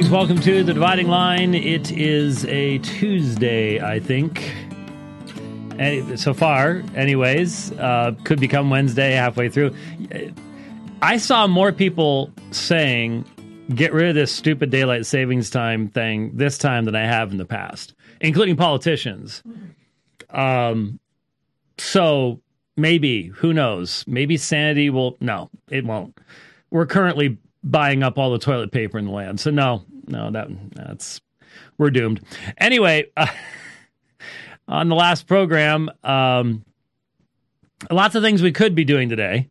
Greetings, welcome to The Dividing Line. It is a Tuesday, I think. So far, anyways. Could become Wednesday halfway through. I saw more people saying, get rid of this stupid daylight savings time thing this time than I have in the past, including politicians. So maybe, who knows? Maybe sanity will... No, it won't. We're currently buying up all the toilet paper in the land. So no, that's we're doomed. Anyway, on the last program, lots of things we could be doing today.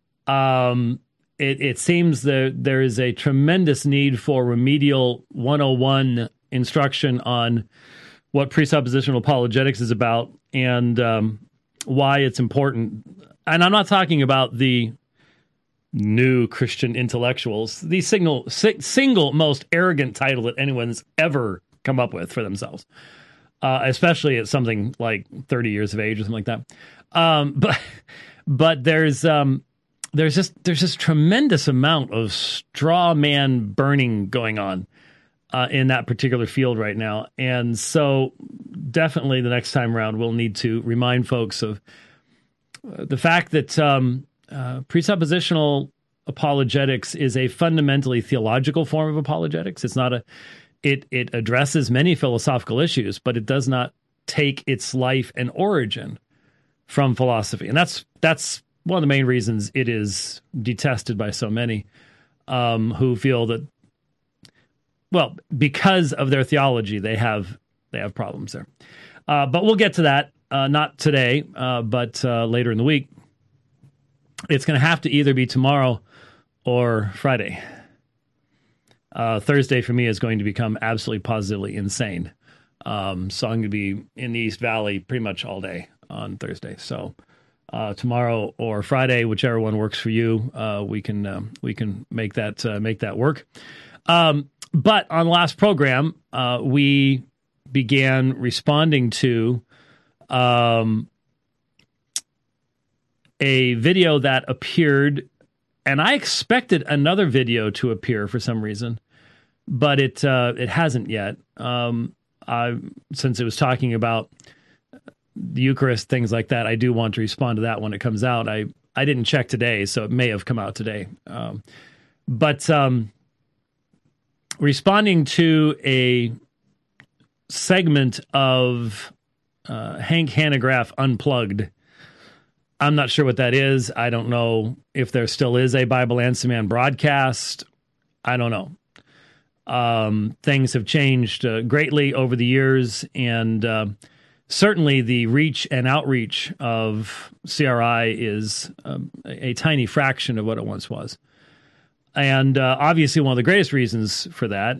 It seems that there is a tremendous need for remedial 101 instruction on what presuppositional apologetics is about and why it's important. And I'm not talking about the new Christian intellectuals, the single most arrogant title that anyone's ever come up with for themselves, especially at something like 30 years of age or something like that. But there's this tremendous amount of straw man burning going on in that particular field right now. And so definitely the next time around, we'll need to remind folks of the fact that presuppositional apologetics is a fundamentally theological form of apologetics. It's not it addresses many philosophical issues, but it does not take its life and origin from philosophy. And that's one of the main reasons it is detested by so many who feel that, well, because of their theology, they have problems there. But we'll get to that, not today, but later in the week. It's going to have to either be tomorrow or Friday. Thursday for me is going to become absolutely positively insane. So I'm going to be in the East Valley pretty much all day on Thursday. So tomorrow or Friday, whichever one works for you, we can make that work. But on the last program, we began responding to a video that appeared, and I expected another video to appear for some reason, but it hasn't yet. Since it was talking about the Eucharist, things like that, I do want to respond to that when it comes out. I didn't check today, so it may have come out today. But responding to a segment of Hank Hanegraaff Unplugged. I'm not sure what that is. I don't know if there still is a Bible Answer Man broadcast. I don't know. Things have changed greatly over the years, and certainly the reach and outreach of CRI is a tiny fraction of what it once was. And obviously one of the greatest reasons for that,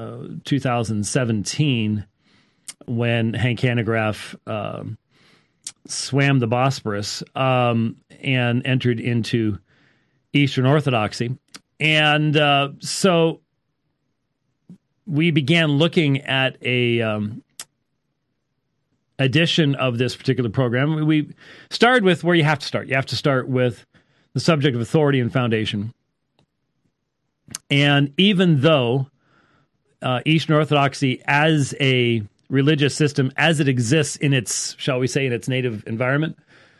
2017, when Hank Hanegraaff swam the Bosporus and entered into Eastern Orthodoxy. And so we began looking at a edition of this particular program. We started with where you have to start. You have to start with the subject of authority and foundation. And even though Eastern Orthodoxy as a religious system, as it exists in its, shall we say, in its native environment,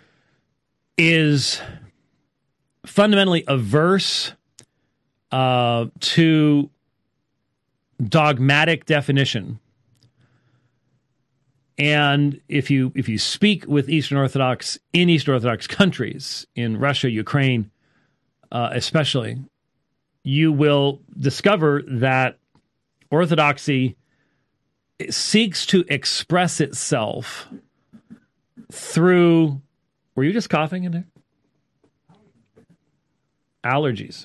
is fundamentally averse to dogmatic definition. And if you speak with Eastern Orthodox in Eastern Orthodox countries, in Russia, Ukraine, especially, you will discover that Orthodoxy seeks to express itself through... Were you just coughing in there? Allergies.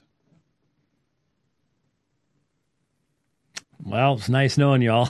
Well, it's nice knowing y'all.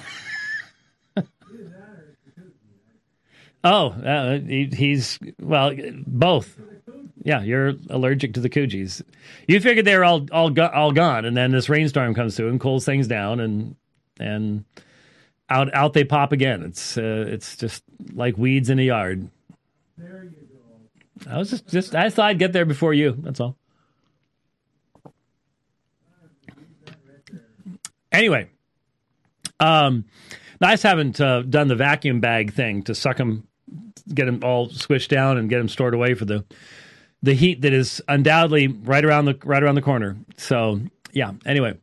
He's, well, both. Yeah, you're allergic to the Coogis. You figured they were all gone, and then this rainstorm comes through and cools things down, and out they pop again. It's just like weeds in a yard. There you go. I thought I'd get there before you. That's all. Anyway, I just haven't done the vacuum bag thing to suck them, get them all squished down and get them stored away for the heat that is undoubtedly right around the corner. So yeah. Anyway,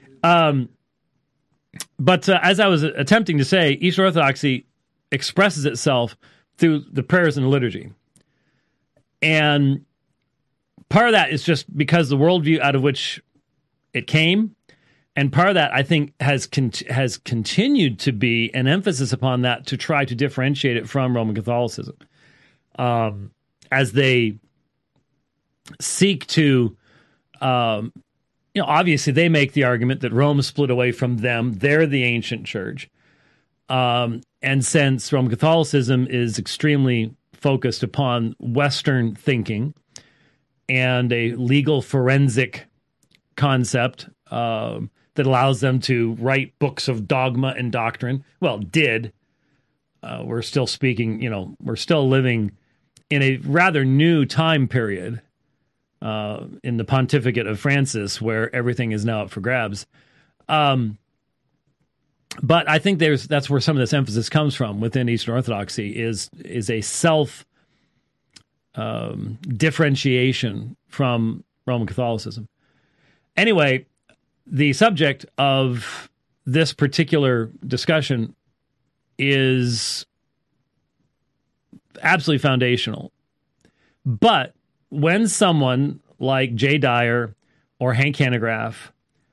but as I was attempting to say, Eastern Orthodoxy expresses itself through the prayers and the liturgy, and part of that is just because the worldview out of which it came. And part of that, I think, has continued to be an emphasis upon that to try to differentiate it from Roman Catholicism, as they seek to, obviously they make the argument that Rome split away from them; they're the ancient church, and since Roman Catholicism is extremely focused upon Western thinking and a legal forensic concept. That allows them to write books of dogma and doctrine. Well, we're still speaking, we're still living in a rather new time period in the pontificate of Francis where everything is now up for grabs. But I think that's where some of this emphasis comes from within Eastern Orthodoxy is a self differentiation from Roman Catholicism. Anyway, the subject of this particular discussion is absolutely foundational. But when someone like Jay Dyer or Hank Hanegraaff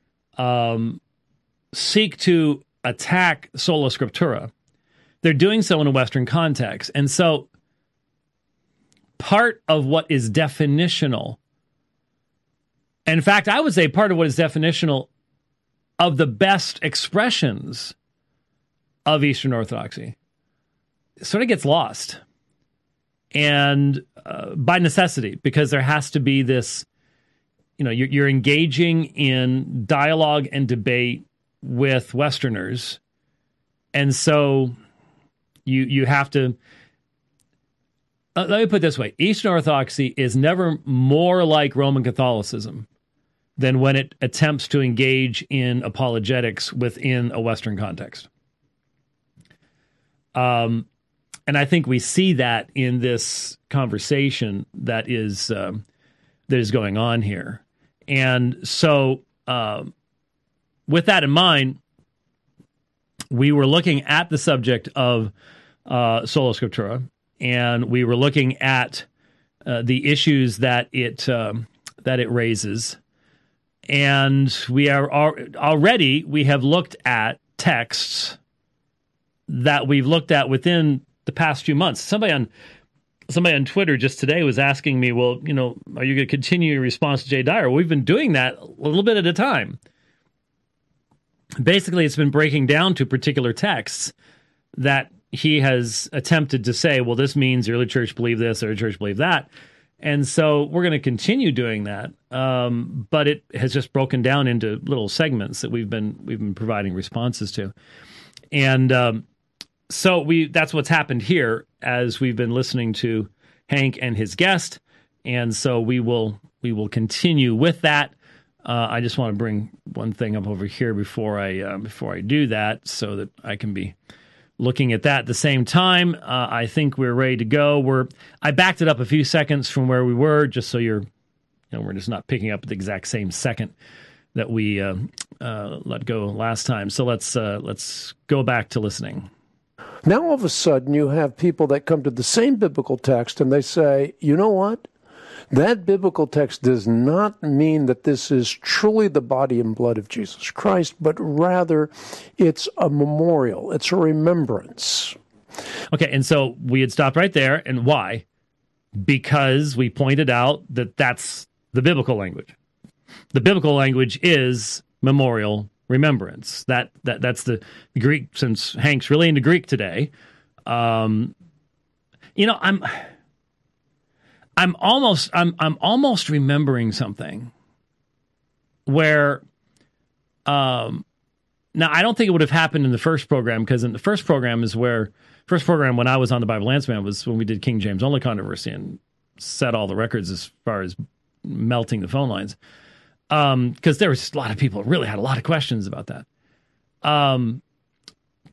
seek to attack Sola Scriptura, they're doing so in a Western context. And so part of what is definitional, in fact, I would say part of what is definitional of the best expressions of Eastern Orthodoxy sort of gets lost. And by necessity, because there has to be this, you're engaging in dialogue and debate with Westerners. And so you have to, let me put it this way. Eastern Orthodoxy is never more like Roman Catholicism than when it attempts to engage in apologetics within a Western context. And I think we see that in this conversation that is going on here. And so with that in mind, we were looking at the subject of Sola Scriptura, and we were looking at the issues that it raises. And we are already, we have looked at texts that we've looked at within the past few months. Somebody on Twitter just today was asking me, well, are you going to continue your response to Jay Dyer? We've been doing that a little bit at a time. Basically, it's been breaking down to particular texts that he has attempted to say, well, this means the early church believed this, or the church believed that. And so we're going to continue doing that, but it has just broken down into little segments that we've been providing responses to, and so that's what's happened here as we've been listening to Hank and his guest, and so we will continue with that. I just want to bring one thing up over here before I do that, so that I can be looking at that at the same time. I think we're ready to go. I backed it up a few seconds from where we were, just so we're just not picking up at the exact same second that we let go last time. So let's go back to listening. Now all of a sudden you have people that come to the same biblical text and they say, you know what? That biblical text does not mean that this is truly the body and blood of Jesus Christ, but rather it's a memorial, it's a remembrance. Okay, and so we had stopped right there, and why? Because we pointed out that that's the biblical language. The biblical language is memorial remembrance. That's the Greek, since Hank's really into Greek today. I'm almost remembering something where, now I don't think it would have happened in the first program, because in the first program when I was on the Bible Lance Man was when we did King James only controversy and set all the records as far as melting the phone lines. Because there was a lot of people who really had a lot of questions about that.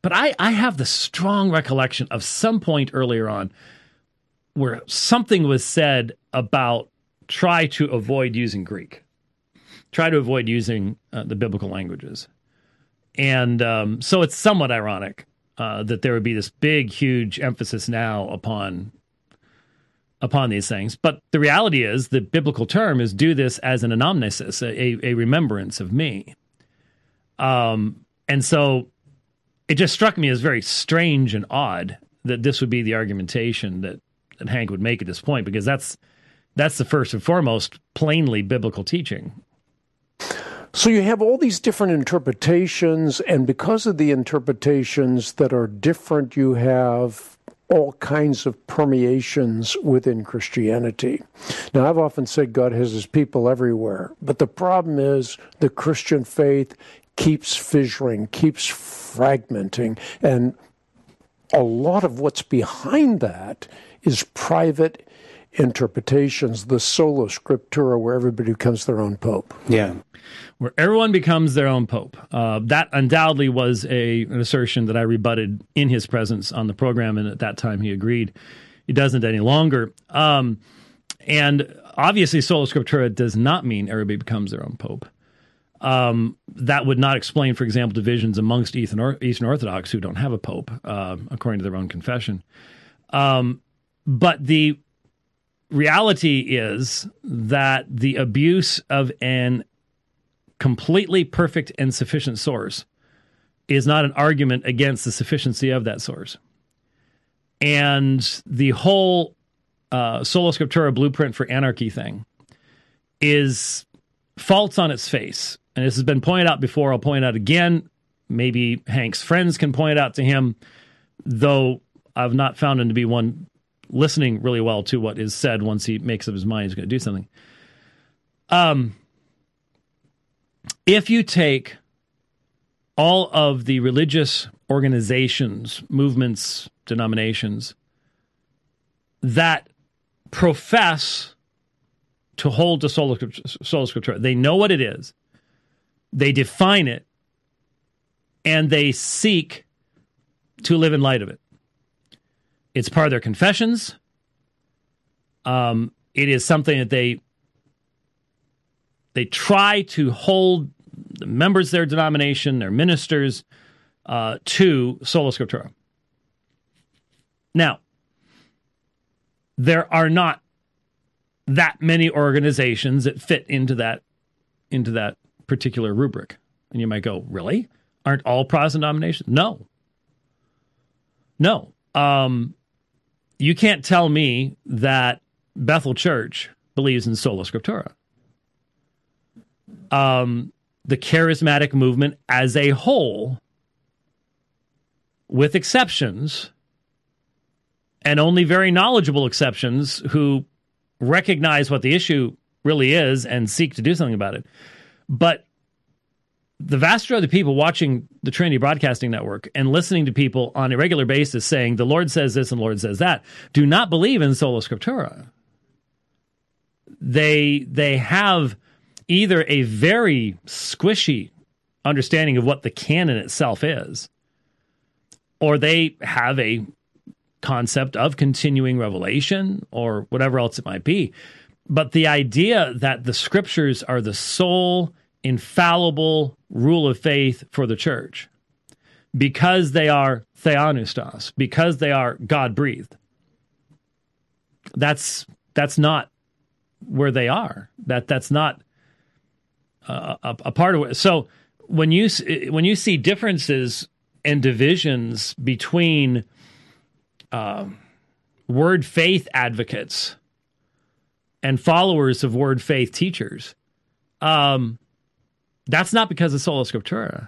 But I have the strong recollection of some point earlier on where something was said about try to avoid using Greek, try to avoid using the biblical languages. And so it's somewhat ironic that there would be this big, huge emphasis now upon these things. But the reality is the biblical term is do this as an anamnesis, a remembrance of me. And so it just struck me as very strange and odd that this would be the argumentation that Hank would make at this point, because that's the first and foremost plainly biblical teaching. So you have all these different interpretations, and because of the interpretations that are different, you have all kinds of permeations within Christianity. Now, I've often said God has his people everywhere, but the problem is the Christian faith keeps fissuring, keeps fragmenting, and a lot of what's behind that is private interpretations, the sola scriptura, where everybody becomes their own pope. Yeah. Where everyone becomes their own pope. That undoubtedly was an assertion that I rebutted in his presence on the program, and at that time he agreed. He doesn't any longer. And obviously sola scriptura does not mean everybody becomes their own pope. That would not explain, for example, divisions amongst Eastern Orthodox who don't have a pope, according to their own confession. But the reality is that the abuse of an completely perfect and sufficient source is not an argument against the sufficiency of that source. And the whole sola scriptura blueprint for anarchy thing is false on its face. And this has been pointed out before. I'll point out again. Maybe Hank's friends can point it out to him, though I've not found him to be one listening really well to what is said once he makes up his mind he's going to do something. If you take all of the religious organizations, movements, denominations that profess to hold to sola scriptura, they know what it is, they define it, and they seek to live in light of it. It's part of their confessions. It is something that they try to hold the members of their denomination, their ministers, to sola scriptura. Now, there are not that many organizations that fit into that particular rubric. And you might go, really? Aren't all Protestant denominations? No. You can't tell me that Bethel Church believes in sola scriptura. The charismatic movement as a whole, with exceptions, and only very knowledgeable exceptions who recognize what the issue really is and seek to do something about it. But the vast majority of the people watching the Trinity Broadcasting Network and listening to people on a regular basis saying the Lord says this and the Lord says that do not believe in sola scriptura. They have either a very squishy understanding of what the canon itself is, or they have a concept of continuing revelation or whatever else it might be. But the idea that the scriptures are the sole infallible rule of faith for the church, because they are theopneustos, because they are God-breathed, that's not where they are. That's not a part of it. So when you see differences and divisions between word faith advocates and followers of word faith teachers, that's not because of sola scriptura.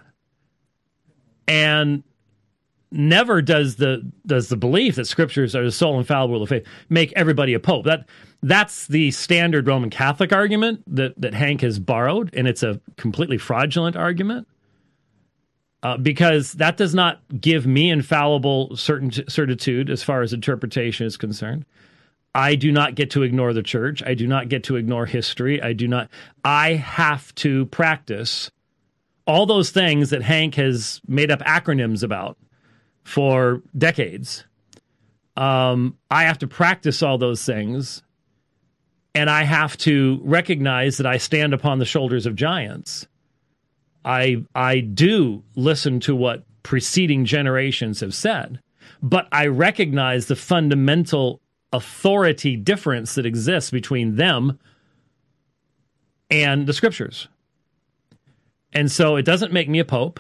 And never does the belief that scriptures are the sole infallible rule of faith make everybody a pope. That's the standard Roman Catholic argument that Hank has borrowed, and it's a completely fraudulent argument, because that does not give me infallible certitude as far as interpretation is concerned. I do not get to ignore the church. I do not get to ignore history. I have to practice all those things that Hank has made up acronyms about for decades. I have to practice all those things, and I have to recognize that I stand upon the shoulders of giants. I do listen to what preceding generations have said, but I recognize the fundamental authority difference that exists between them and the scriptures. And so it doesn't make me a pope.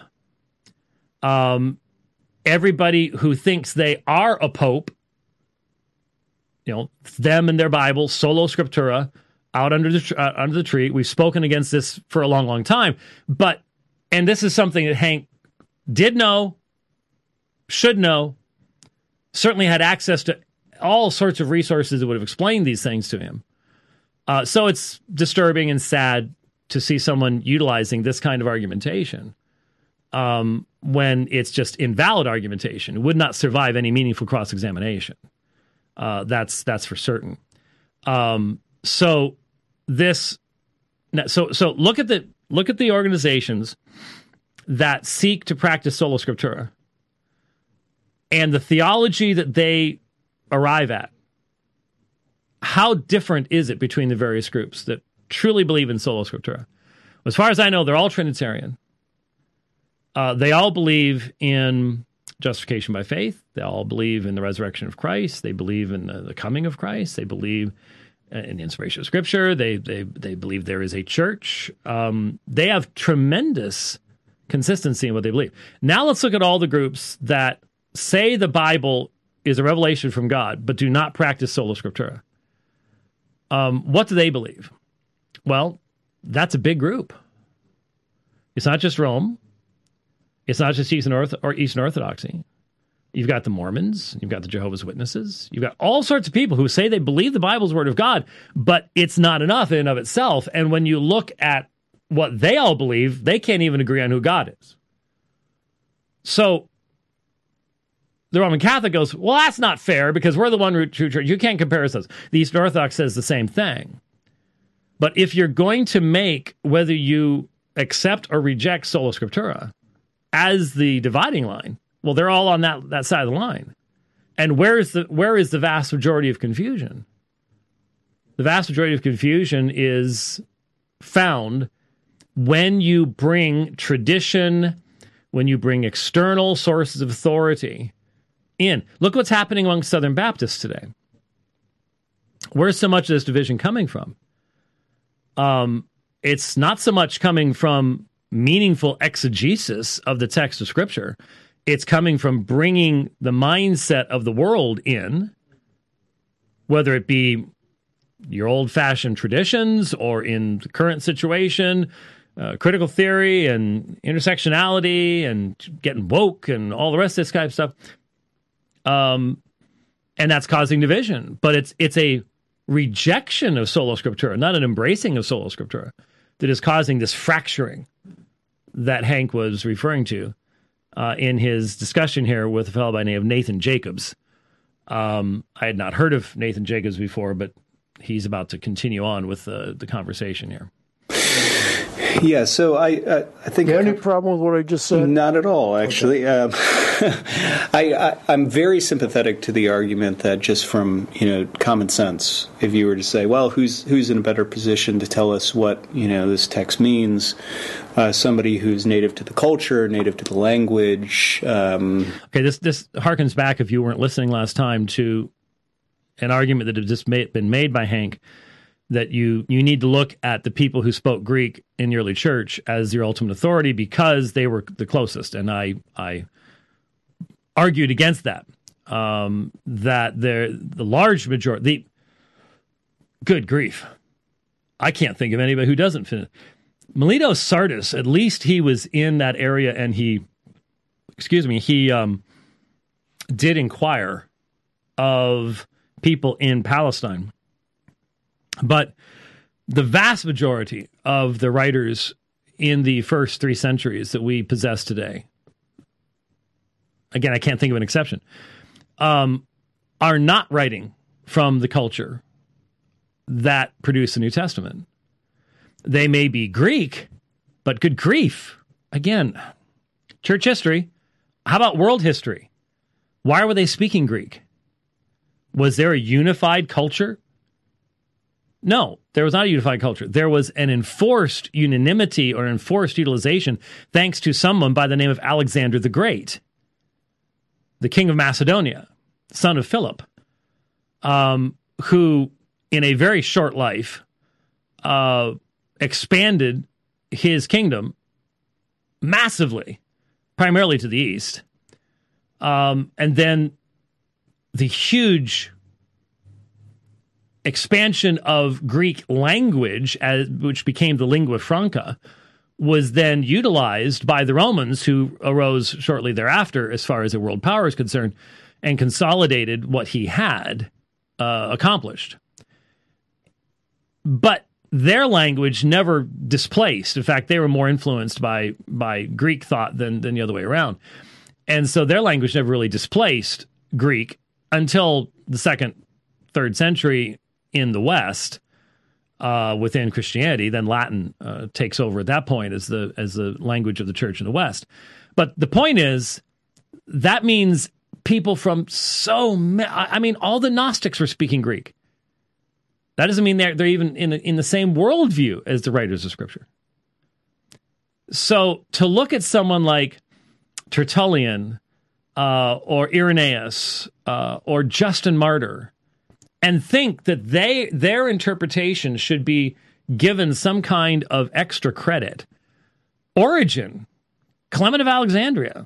Everybody who thinks they are a pope, them and their Bible, solo scriptura, out under the tree. We've spoken against this for a long, long time. And this is something that Hank did know, should know, certainly had access to all sorts of resources that would have explained these things to him. So it's disturbing and sad to see someone utilizing this kind of argumentation when it's just invalid argumentation. It would not survive any meaningful cross-examination. That's for certain. So look at the organizations that seek to practice sola scriptura and the theology that they arrive at. How different is it between the various groups that truly believe in sola scriptura? As far as I know, they're all Trinitarian. They all believe in justification by faith. They all believe in the resurrection of Christ. They believe in the coming of Christ. They believe in the inspiration of Scripture. They believe there is a church. They have tremendous consistency in what they believe. Now let's look at all the groups that say the Bible is a revelation from God, but do not practice sola scriptura. What do they believe? Well, that's a big group. It's not just Rome. It's not just Eastern Orthodoxy. You've got the Mormons. You've got the Jehovah's Witnesses. You've got all sorts of people who say they believe the Bible's the Word of God, but it's not enough in and of itself. And when you look at what they all believe, they can't even agree on who God is. So the Roman Catholic goes, well, that's not fair because we're the one true church. You can't compare us. The Eastern Orthodox says the same thing. But if you're going to make whether you accept or reject sola scriptura as the dividing line, well, they're all on that side of the line. And where is the vast majority of confusion? The vast majority of confusion is found when you bring tradition, when you bring external sources of authority in. Look what's happening among Southern Baptists today. Where's so much of this division coming from? It's not so much coming from meaningful exegesis of the text of Scripture. It's coming from bringing the mindset of the world in, whether it be your old-fashioned traditions or in the current situation, critical theory and intersectionality and getting woke and all the rest of this kind of stuff. And that's causing division. But it's a rejection of sola scriptura, not an embracing of sola scriptura, that is causing this fracturing that Hank was referring to in his discussion here with a fellow by the name of Nathan Jacobs. I had not heard of Nathan Jacobs before, but he's about to continue on with the conversation here. Yeah, so I think... Any problem with what I just said? Not at all, actually. Okay. I'm very sympathetic to the argument that just from common sense, if you were to say, well, who's in a better position to tell us what this text means? Somebody who's native to the culture, native to the language. Okay, this harkens back, if you weren't listening last time, to an argument that had just been made by Hank, that you need to look at the people who spoke Greek in the early church as your ultimate authority because they were the closest. And I argued against that, that the large majority, good grief, I can't think of anybody who doesn't fit. Melito Sardis, at least he was in that area and he did inquire of people in Palestine. But the vast majority of the writers in the first 3 centuries that we possess today, again, I can't think of an exception, are not writing from the culture that produced the New Testament. They may be Greek, but good grief. Again, church history. How about world history? Why were they speaking Greek? Was there a unified culture? No, there was not a unified culture. There was an enforced unanimity or enforced utilization thanks to someone by the name of Alexander the Great, the king of Macedonia, son of Philip, who in a very short life expanded his kingdom massively, primarily to the east. And then the huge expansion of Greek language, which became the lingua franca, was then utilized by the Romans, who arose shortly thereafter as far as a world power is concerned, and consolidated what he had accomplished. But their language never displaced. In fact, they were more influenced by Greek thought than the other way around. And so their language never really displaced Greek until the 2nd, 3rd century in the West, within Christianity. Then Latin takes over at that point as the language of the church in the West. But the point is, that means people from all the Gnostics were speaking Greek. That doesn't mean they're even in the same worldview as the writers of Scripture. So to look at someone like Tertullian or Irenaeus or Justin Martyr and think that their interpretation should be given some kind of extra credit. Origen, Clement of Alexandria,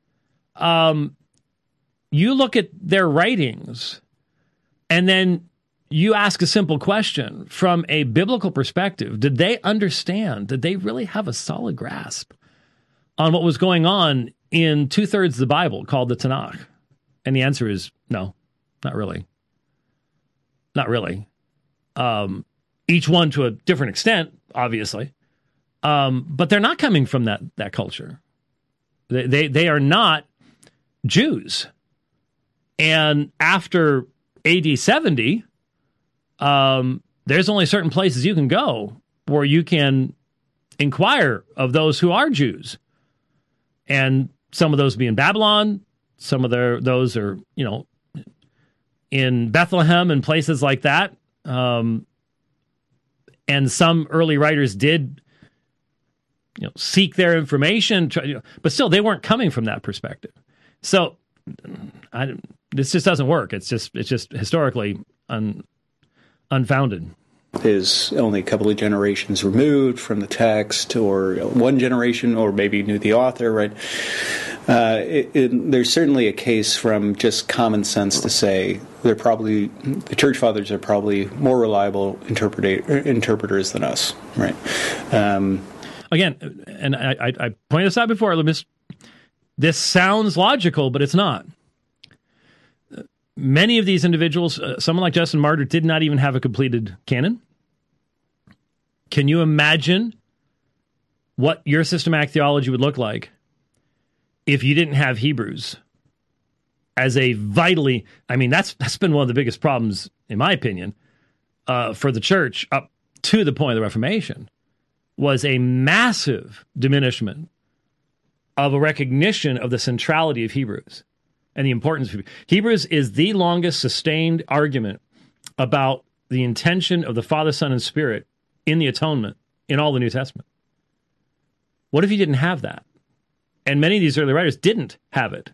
you look at their writings and then you ask a simple question from a biblical perspective. Did they understand? Did they really have a solid grasp on what was going on in 2/3 of the Bible called the Tanakh? And the answer is no, not really. Not really. Each one to a different extent, obviously. But they're not coming from that culture. They are not Jews. And after AD 70, there's only certain places you can go where you can inquire of those who are Jews. And some of those be in Babylon. Some of those are, in Bethlehem and places like that. And some early writers did, seek their information, but still they weren't coming from that perspective. So this just doesn't work. It's just historically unfounded. Is only a couple of generations removed from the text, or one generation, or maybe knew the author, right? There's certainly a case from just common sense to say the church fathers are probably more reliable interpreters than us, right? Again, and I pointed this out before, this sounds logical, but it's not. Many of these individuals, someone like Justin Martyr, did not even have a completed canon. Can you imagine what your systematic theology would look like if you didn't have Hebrews as a vitally, that's been one of the biggest problems, in my opinion, for the church up to the point of the Reformation, was a massive diminishment of a recognition of the centrality of Hebrews and the importance of Hebrews is the longest sustained argument about the intention of the Father, Son, and Spirit in the atonement in all the New Testament. What if you didn't have that? And many of these early writers didn't have it.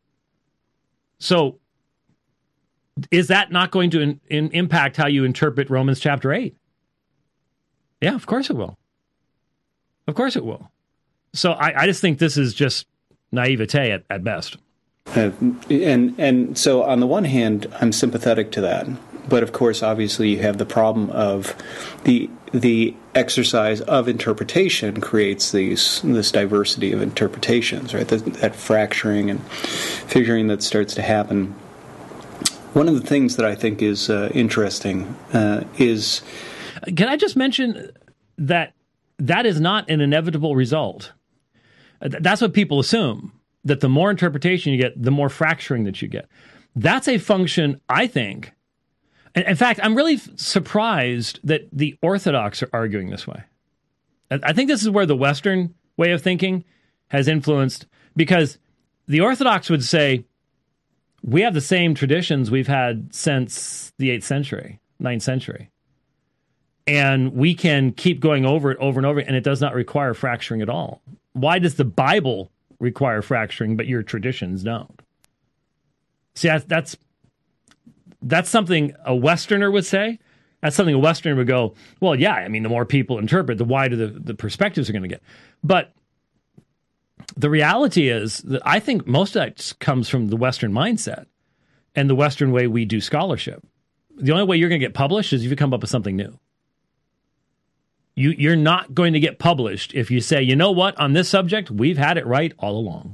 So is that not going to impact how you interpret Romans chapter 8? Yeah, of course it will. Of course it will. So I just think this is just naivete at best. And so on the one hand, I'm sympathetic to that. But of course, obviously, you have the problem of the exercise of interpretation creates this diversity of interpretations, right? That fracturing and figuring that starts to happen. One of the things that I think is interesting is... Can I just mention that is not an inevitable result? That's what people assume, that the more interpretation you get, the more fracturing that you get. That's a function, I think. In fact, I'm really surprised that the Orthodox are arguing this way. I think this is where the Western way of thinking has influenced, because the Orthodox would say, We have the same traditions we've had since the 8th century, 9th century. And we can keep going over it over and over, and it does not require fracturing at all. Why does the Bible require fracturing, but your traditions don't? See, that's something a Westerner would say. That's something a Westerner would go, well, yeah, I mean, the more people interpret, the wider the perspectives are going to get. But the reality is that I think most of that comes from the Western mindset and the Western way we do scholarship. The only way you're going to get published is if you come up with something new. You're not going to get published if you say, you know what, on this subject, we've had it right all along.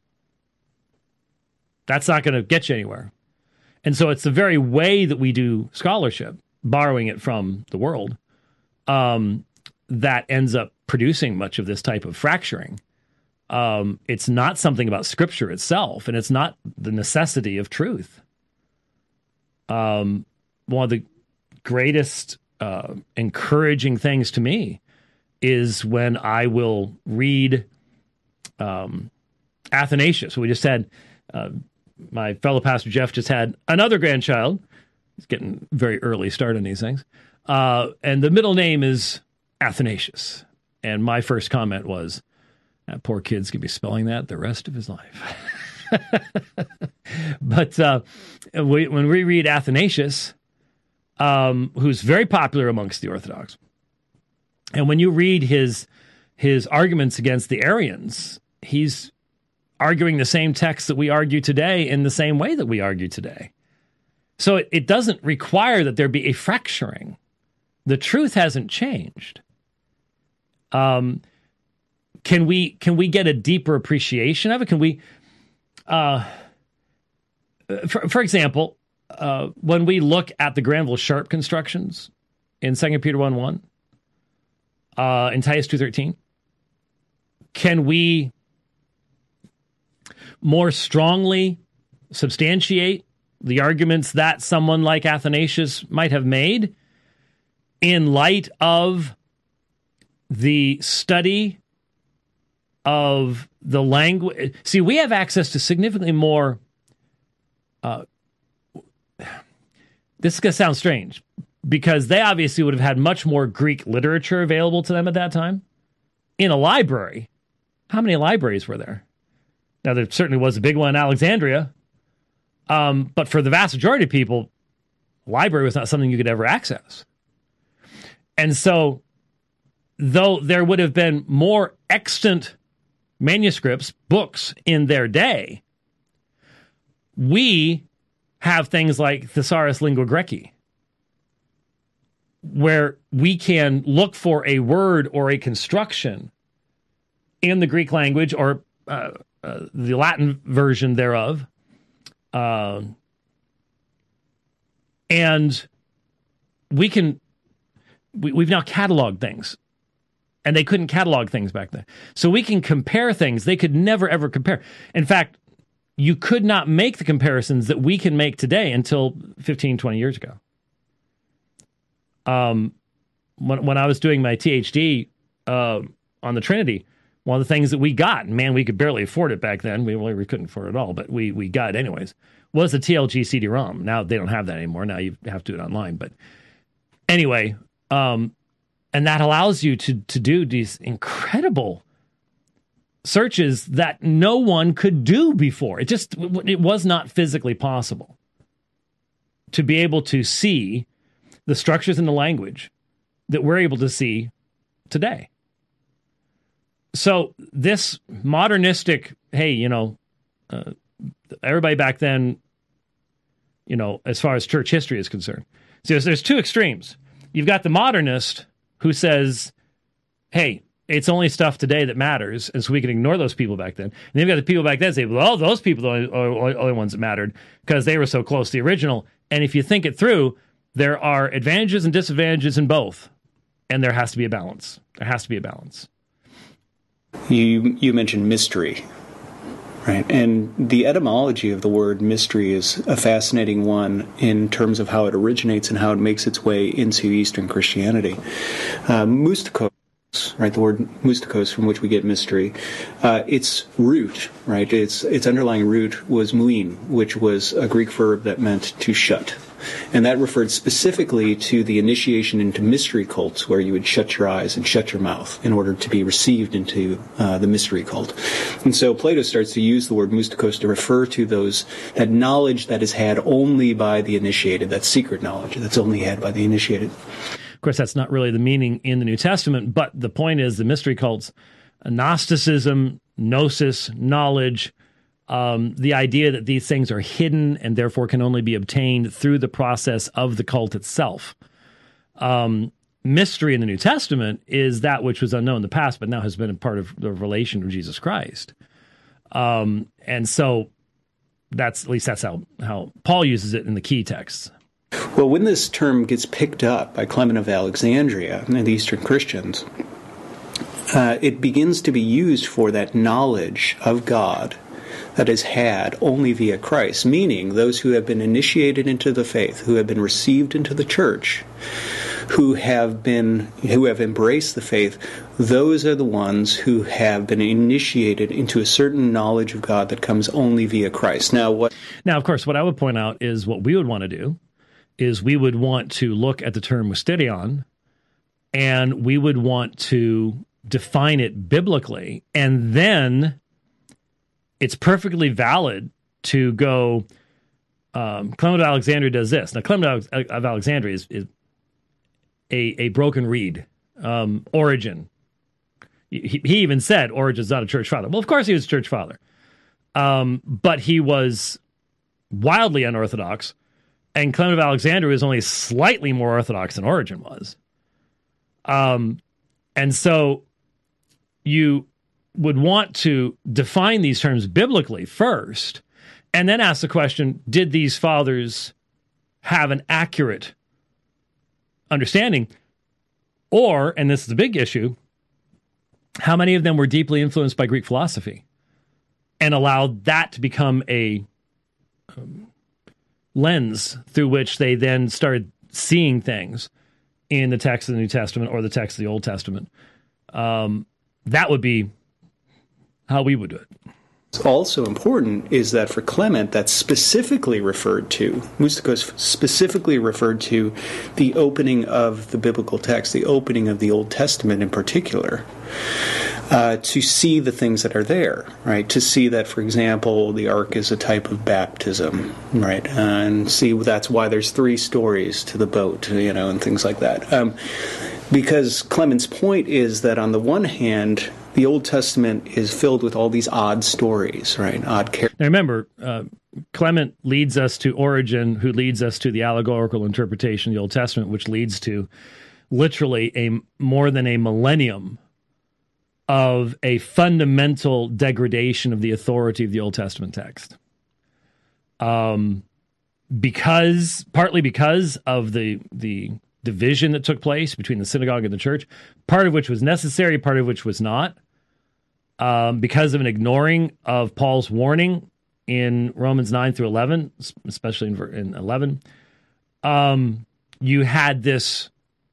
That's not going to get you anywhere. And so it's the very way that we do scholarship, borrowing it from the world, that ends up producing much of this type of fracturing. It's not something about Scripture itself, and it's not the necessity of truth. One of the greatest encouraging things to me is when I will read Athanasius. We just had, my fellow pastor Jeff just had another grandchild. He's getting very early start on these things. And the middle name is Athanasius. And my first comment was, that poor kid's going to be spelling that the rest of his life. But when we read Athanasius, who's very popular amongst the Orthodox, and when you read his arguments against the Arians, he's arguing the same text that we argue today in the same way that we argue today. So it doesn't require that there be a fracturing. The truth hasn't changed. Can we get a deeper appreciation of it? Can we, for example, when we look at the Granville-Sharp constructions in 2 Peter 1:1, in Titus 2:13, can we more strongly substantiate the arguments that someone like Athanasius might have made in light of the study of the language? See, we have access to significantly more. This is going to sound strange because they obviously would have had much more Greek literature available to them at that time. In a library, how many libraries were there? Now, there certainly was a big one in Alexandria, but for the vast majority of people, library was not something you could ever access. And so, though there would have been more extant manuscripts, books in their day, we have things like Thesaurus Lingua Graeci, where we can look for a word or a construction in the Greek language or the Latin version thereof, and we've now cataloged things. And they couldn't catalog things back then. So we can compare things they could never, ever compare. In fact, you could not make the comparisons that we can make today until 15, 20 years ago. When I was doing my THD on the Trinity, one of the things that we got, man, we could barely afford it back then. We couldn't afford it at all, but we got it anyways, was the TLG CD-ROM. Now they don't have that anymore. Now you have to do it online. But anyway, and that allows you to do these incredible searches that no one could do before. It was not physically possible to be able to see the structures in the language that we're able to see today. So this modernistic, hey, everybody back then, as far as church history is concerned. So there's two extremes. You've got the modernist who says, hey, it's only stuff today that matters, and so we can ignore those people back then. And then you've got the people back then that say, well, those people are the only ones that mattered because they were so close to the original. And if you think it through, there are advantages and disadvantages in both, and there has to be a balance. There has to be a balance. You mentioned mystery, right? And the etymology of the word mystery is a fascinating one in terms of how it originates and how it makes its way into Eastern Christianity. Mustiko right? The word mystikos, from which we get mystery, its root, right? Its underlying root was muin, which was a Greek verb that meant to shut. And that referred specifically to the initiation into mystery cults, where you would shut your eyes and shut your mouth in order to be received into the mystery cult. And so Plato starts to use the word mystikos to refer to that knowledge that is had only by the initiated, that secret knowledge that's only had by the initiated. Of course, that's not really the meaning in the New Testament, but the point is the mystery cults, Gnosticism, gnosis, knowledge, the idea that these things are hidden and therefore can only be obtained through the process of the cult itself. Mystery in the New Testament is that which was unknown in the past, but now has been a part of the revelation of Jesus Christ. And so that's how Paul uses it in the key texts. Well, when this term gets picked up by Clement of Alexandria and the Eastern Christians, it begins to be used for that knowledge of God that is had only via Christ, meaning those who have been initiated into the faith, who have been received into the church, who have embraced the faith, those are the ones who have been initiated into a certain knowledge of God that comes only via Christ. Now, of course, what I would point out is what we would want to do is we would want to look at the term mysterion, and we would want to define it biblically, and then it's perfectly valid to go, Clement of Alexandria does this. Now, Clement of Alexandria is a broken reed. Origen. He even said Origen's not a church father. Well, of course he was a church father. But he was wildly unorthodox, and Clement of Alexandria was only slightly more orthodox than Origen was. And so you would want to define these terms biblically first, and then ask the question, did these fathers have an accurate understanding? Or, and this is a big issue, how many of them were deeply influenced by Greek philosophy and allowed that to become a lens through which they then started seeing things in the text of the New Testament or the text of the Old Testament? That would be how we would do it. What's also important is that for Clement, that's specifically referred to, mystikos specifically referred to the opening of the biblical text, the opening of the Old Testament in particular, to see the things that are there, right? To see that, for example, the ark is a type of baptism, right? And see that's why there's 3 stories to the boat, and things like that. Because Clement's point is that on the one hand, the Old Testament is filled with all these odd stories, right? Odd characters. Now remember, Clement leads us to Origen, who leads us to the allegorical interpretation of the Old Testament, which leads to literally more than a millennium of a fundamental degradation of the authority of the Old Testament text. Partly because of the division that took place between the synagogue and the church, part of which was necessary, part of which was not, because of an ignoring of Paul's warning in Romans 9 through 11, especially in 11. You had this,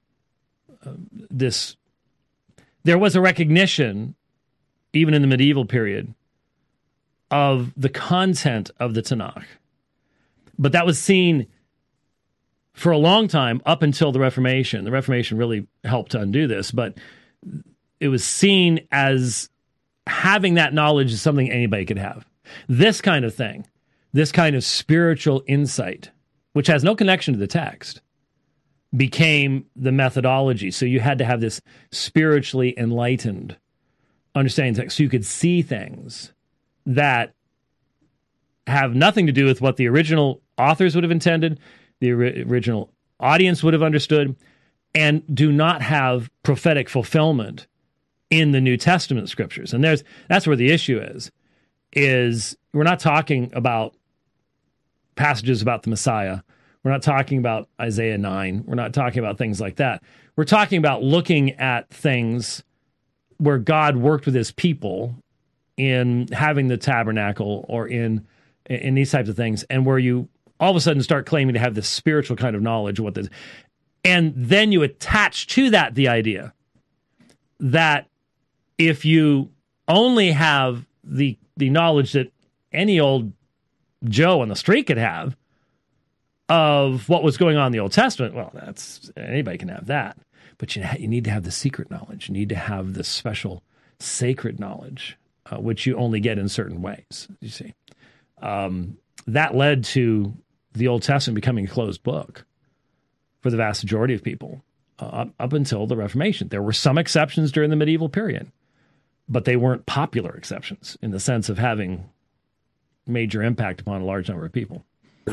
there was a recognition, even in the medieval period, of the content of the Tanakh. But that was seen for a long time up until the Reformation. The Reformation really helped to undo this, but it was seen as having that knowledge is something anybody could have. This kind of thing, this kind of spiritual insight, which has no connection to the text, became the methodology. So you had to have this spiritually enlightened understanding text, so you could see things that have nothing to do with what the original authors would have intended, the original audience would have understood, and do not have prophetic fulfillment in the New Testament scriptures. And that's where the issue is we're not talking about passages about the Messiah. We're not talking about Isaiah 9. We're not talking about things like that. We're talking about looking at things where God worked with his people in having the tabernacle or in these types of things, and where you all of a sudden start claiming to have this spiritual kind of knowledge of what this, and then you attach to that the idea that if you only have the knowledge that any old Joe on the street could have of what was going on in the Old Testament, well, that's anybody can have that. But you need to have the secret knowledge. You need to have the special sacred knowledge, which you only get in certain ways, you see. That led to the Old Testament becoming a closed book for the vast majority of people up until the Reformation. There were some exceptions during the medieval period, but they weren't popular exceptions in the sense of having major impact upon a large number of people.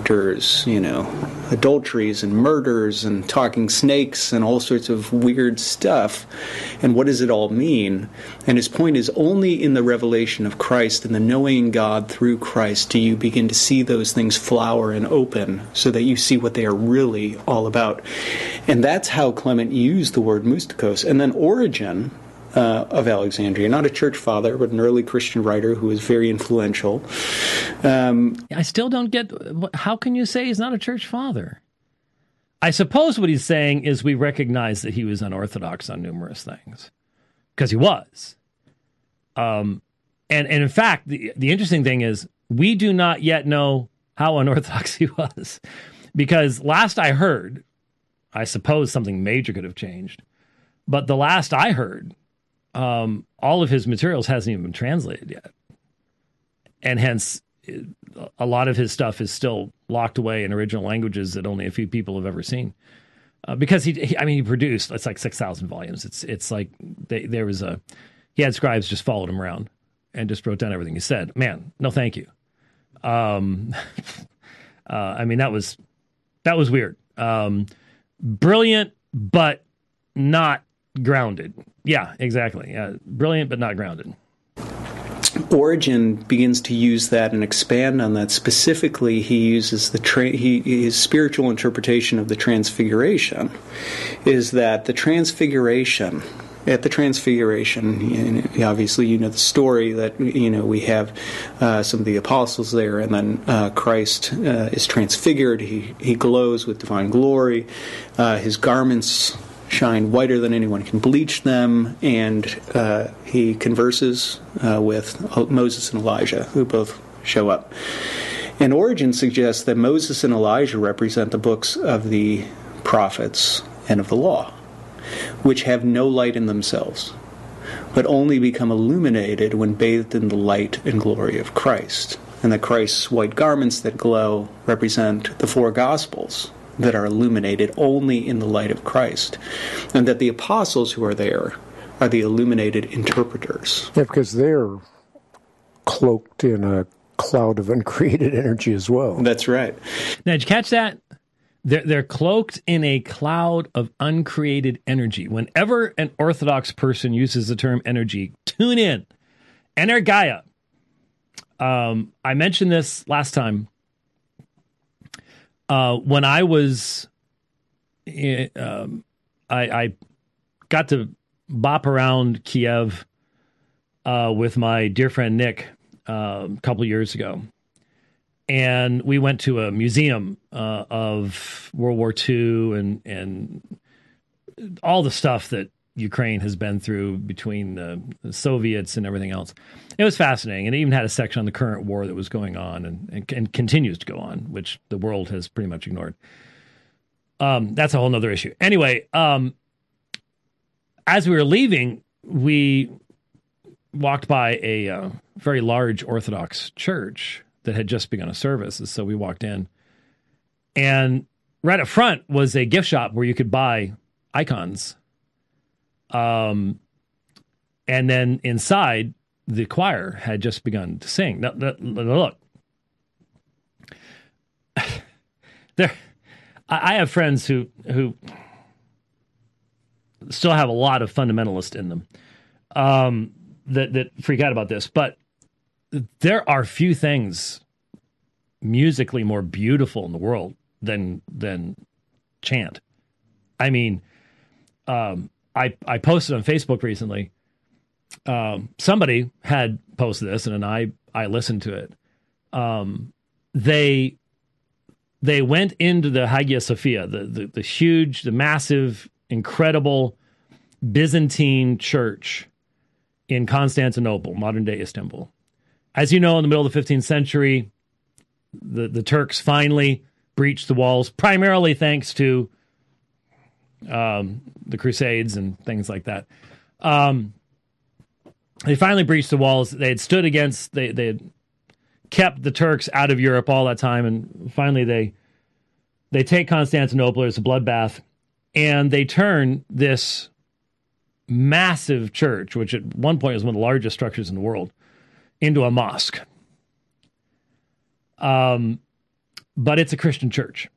Adulteries and murders and talking snakes and all sorts of weird stuff. And what does it all mean? And his point is only in the revelation of Christ and the knowing God through Christ do you begin to see those things flower and open so that you see what they are really all about. And that's how Clement used the word mystikos. And then Origen of Alexandria, not a church father, but an early Christian writer who was very influential. I still don't get, how can you say he's not a church father? I suppose what he's saying is we recognize that he was unorthodox on numerous things, because he was. And in fact, the interesting thing is we do not yet know how unorthodox he was, because last I heard, I suppose something major could have changed, but the last I heard, all of his materials hasn't even been translated yet. And hence, a lot of his stuff is still locked away in original languages that only a few people have ever seen. Because he produced, it's like 6,000 volumes. It's like he had scribes just followed him around and just wrote down everything he said. Man, no thank you. That was weird. Brilliant, but not grounded. Yeah, exactly. Brilliant, but not grounded. Origen begins to use that and expand on that. Specifically, he uses his spiritual interpretation of the Transfiguration is that the Transfiguration, obviously you know the story that we have some of the apostles there, and then Christ is transfigured. He glows with divine glory. His garments shine whiter than anyone can bleach them, and he converses with Moses and Elijah, who both show up. And Origen suggests that Moses and Elijah represent the books of the prophets and of the law, which have no light in themselves, but only become illuminated when bathed in the light and glory of Christ. And that Christ's white garments that glow represent the four Gospels, that are illuminated only in the light of Christ, and that the apostles who are there are the illuminated interpreters. Yeah, because they're cloaked in a cloud of uncreated energy as well. That's right. Now, did you catch that? They're cloaked in a cloud of uncreated energy. Whenever an Orthodox person uses the term energy, tune in. Energeia. I mentioned this last time. When I was, I got to bop around Kiev with my dear friend Nick a couple of years ago, and we went to a museum of World War II and all the stuff that Ukraine has been through between the Soviets and everything else. It was fascinating, and it even had a section on the current war that was going on and continues to go on, which the world has pretty much ignored. That's a whole nother issue. Anyway, as we were leaving, we walked by a very large Orthodox church that had just begun a service, and so we walked in. And right up front was a gift shop where you could buy icons. And then inside, the choir had just begun to sing. Now, look, I have friends who still have a lot of fundamentalist in them that freak out about this, but there are few things musically more beautiful in the world than chant. I mean, I posted on Facebook recently. Somebody had posted this, and I listened to it. They went into the Hagia Sophia, the huge, the massive, incredible Byzantine church in Constantinople, modern-day Istanbul. As you know, in the middle of the 15th century, the Turks finally breached the walls, primarily thanks to the Crusades and things like that. They finally breached the walls. They had stood against, they had kept the Turks out of Europe all that time, and finally they take Constantinople. It's a bloodbath, and they turn this massive church, which at one point was one of the largest structures in the world, into a mosque. But it's a Christian church.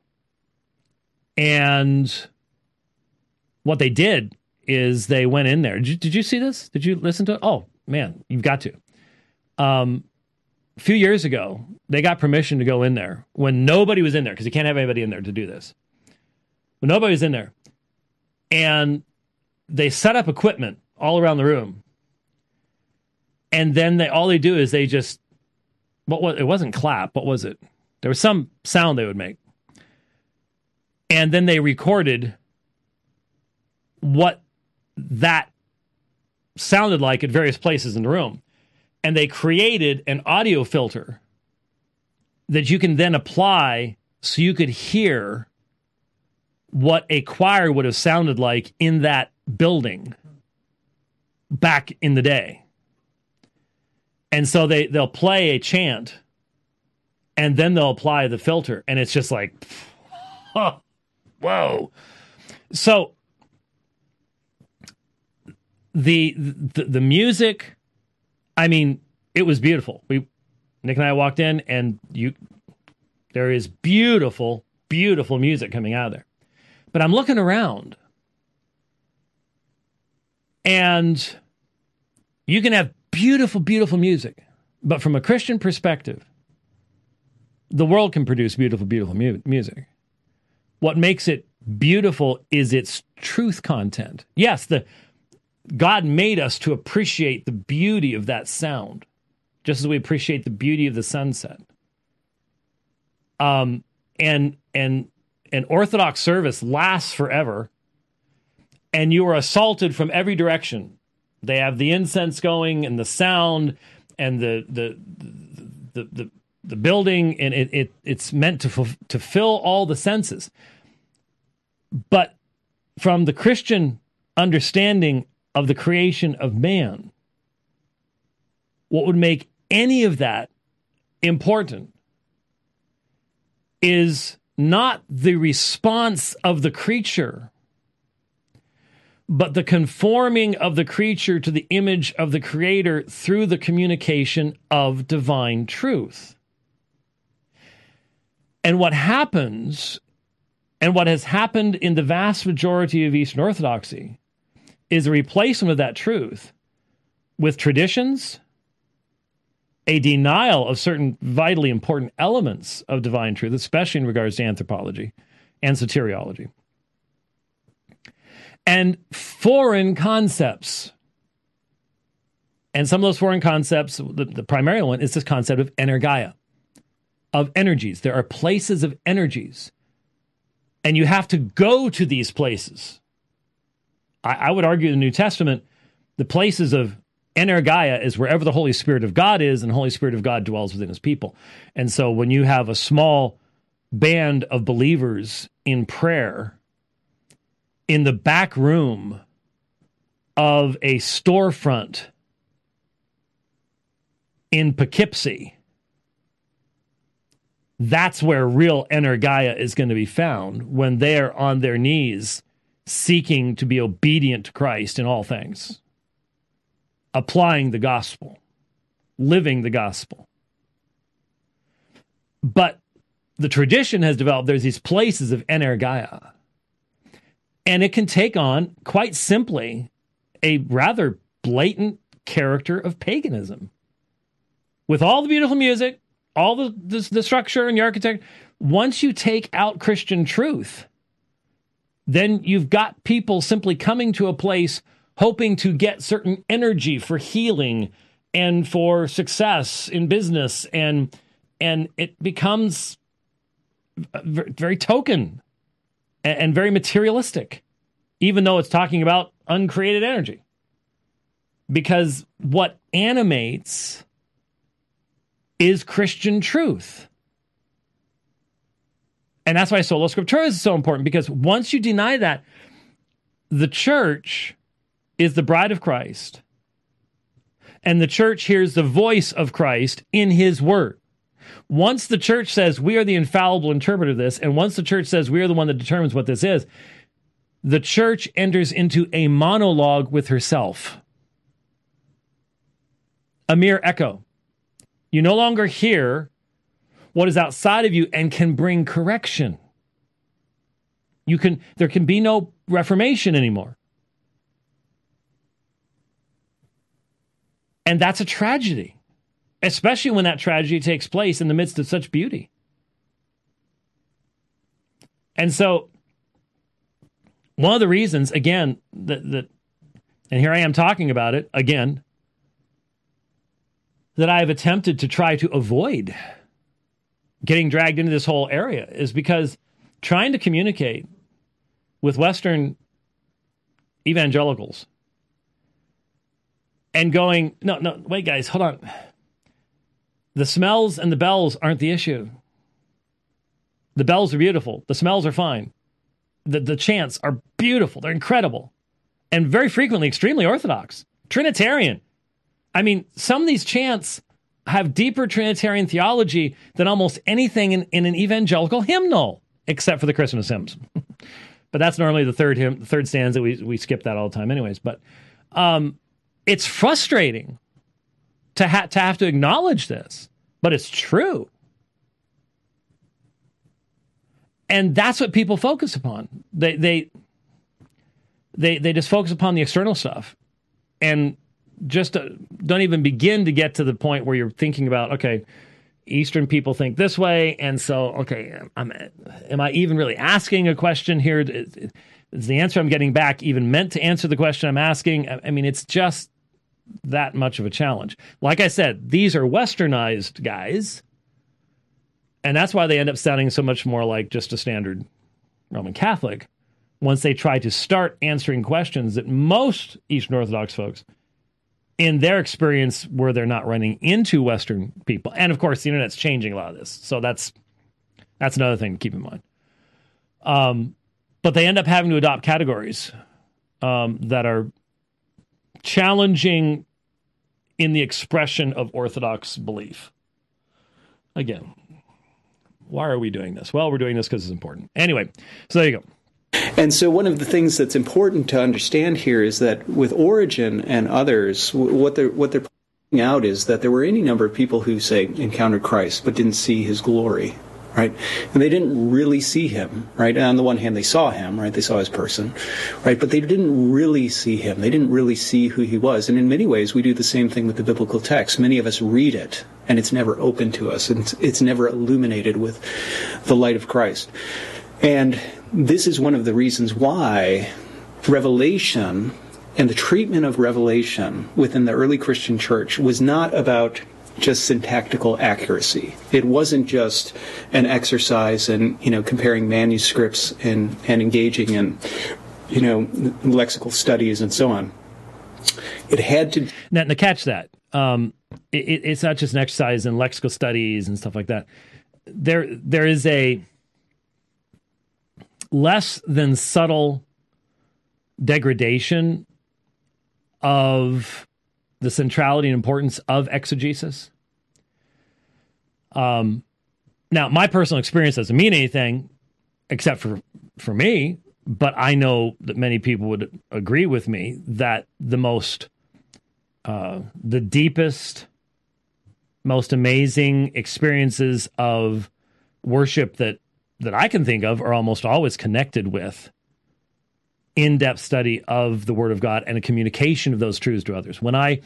And what they did is they went in there. Did you see this? Did you listen to it? Oh, man, you've got to. A few years ago, they got permission to go in there when nobody was in there, because you can't have anybody in there to do this. When nobody was in there. And they set up equipment all around the room. And then all they do is they just, it wasn't clap. What was it? There was some sound they would make. And then they recorded what that sounded like at various places in the room. And they created an audio filter that you can then apply so you could hear what a choir would have sounded like in that building back in the day. And so they'll play a chant, and then they'll apply the filter, and it's just like, oh, whoa. So the music, I mean, it was beautiful. Nick and I walked in, and there is beautiful, beautiful music coming out of there. But I'm looking around, and you can have beautiful, beautiful music. But from a Christian perspective, the world can produce beautiful, beautiful music. What makes it beautiful is its truth content. Yes, God made us to appreciate the beauty of that sound, just as we appreciate the beauty of the sunset. And an Orthodox service lasts forever, and you are assaulted from every direction. They have the incense going and the sound and the building, and it's meant to fill all the senses. But from the Christian understanding of the creation of man, what would make any of that important is not the response of the creature, but the conforming of the creature to the image of the Creator through the communication of divine truth. And what happens, and what has happened in the vast majority of Eastern Orthodoxy, is a replacement of that truth with traditions, a denial of certain vitally important elements of divine truth, especially in regards to anthropology and soteriology, and foreign concepts. And some of those foreign concepts, the primary one is this concept of energeia, of energies. There are places of energies, and you have to go to these places. I would argue in the New Testament, the places of energeia is wherever the Holy Spirit of God is, and the Holy Spirit of God dwells within his people. And so when you have a small band of believers in prayer in the back room of a storefront in Poughkeepsie, that's where real energeia is going to be found, when they are on their knees seeking to be obedient to Christ in all things, applying the gospel, living the gospel. But the tradition has developed, there's these places of energeia, and it can take on, quite simply, a rather blatant character of paganism. With all the beautiful music, all the structure and the architecture, once you take out Christian truth, then you've got people simply coming to a place hoping to get certain energy for healing and for success in business, and it becomes very token and very materialistic. even though it's talking about uncreated energy. Because what animates is Christian truth. And that's why Sola Scriptura is so important, because once you deny that, the church is the bride of Christ, and the church hears the voice of Christ in his word. Once the church says we are the infallible interpreter of this, and once the church says we are the one that determines what this is, the church enters into a monologue with herself. A mere echo. You no longer hear what is outside of you and can bring correction. There can be no reformation anymore. And that's a tragedy, especially when that tragedy takes place in the midst of such beauty. And so, one of the reasons, again, that and here I am talking about it again, that I have attempted to try to avoid getting dragged into this whole area is because trying to communicate with Western evangelicals and going, no, wait, guys, hold on. The smells and the bells aren't the issue. The bells are beautiful. The smells are fine. The chants are beautiful. They're incredible. And very frequently extremely orthodox. Trinitarian. I mean, some of these chants have deeper Trinitarian theology than almost anything in an evangelical hymnal, except for the Christmas hymns. But that's normally the third stanza. We skip that all the time anyways. But it's frustrating to have to acknowledge this, but it's true. And that's what people focus upon. They just focus upon the external stuff and just don't even begin to get to the point where you're thinking about, okay, Eastern people think this way, and so, okay, am I even really asking a question here? Is the answer I'm getting back even meant to answer the question I'm asking? I mean, it's just that much of a challenge. Like I said, these are westernized guys, and that's why they end up sounding so much more like just a standard Roman Catholic once they try to start answering questions that most Eastern Orthodox folks, in their experience, where they're not running into Western people. And of course, the internet's changing a lot of this. So that's another thing to keep in mind. But they end up having to adopt categories that are challenging in the expression of Orthodox belief. Again, why are we doing this? Well, we're doing this because it's important. Anyway, so there you go. And so one of the things that's important to understand here is that with Origen and others, what they're pointing out is that there were any number of people who, say, encountered Christ but didn't see his glory, right? And they didn't really see him, right? And on the one hand, they saw him, right? They saw his person, right? But they didn't really see him. They didn't really see who he was. And in many ways, we do the same thing with the biblical text. Many of us read it, and it's never open to us, and it's never illuminated with the light of Christ. And this is one of the reasons why Revelation and the treatment of Revelation within the early Christian church was not about just syntactical accuracy. It wasn't just an exercise in, comparing manuscripts and engaging in, lexical studies and so on. It had to... Now catch that. It's not just an exercise in lexical studies and stuff like that. There is a less than subtle degradation of the centrality and importance of exegesis. Now, my personal experience doesn't mean anything except for me, but I know that many people would agree with me that the deepest, most amazing experiences of worship that I can think of are almost always connected with in-depth study of the Word of God and a communication of those truths to others. When I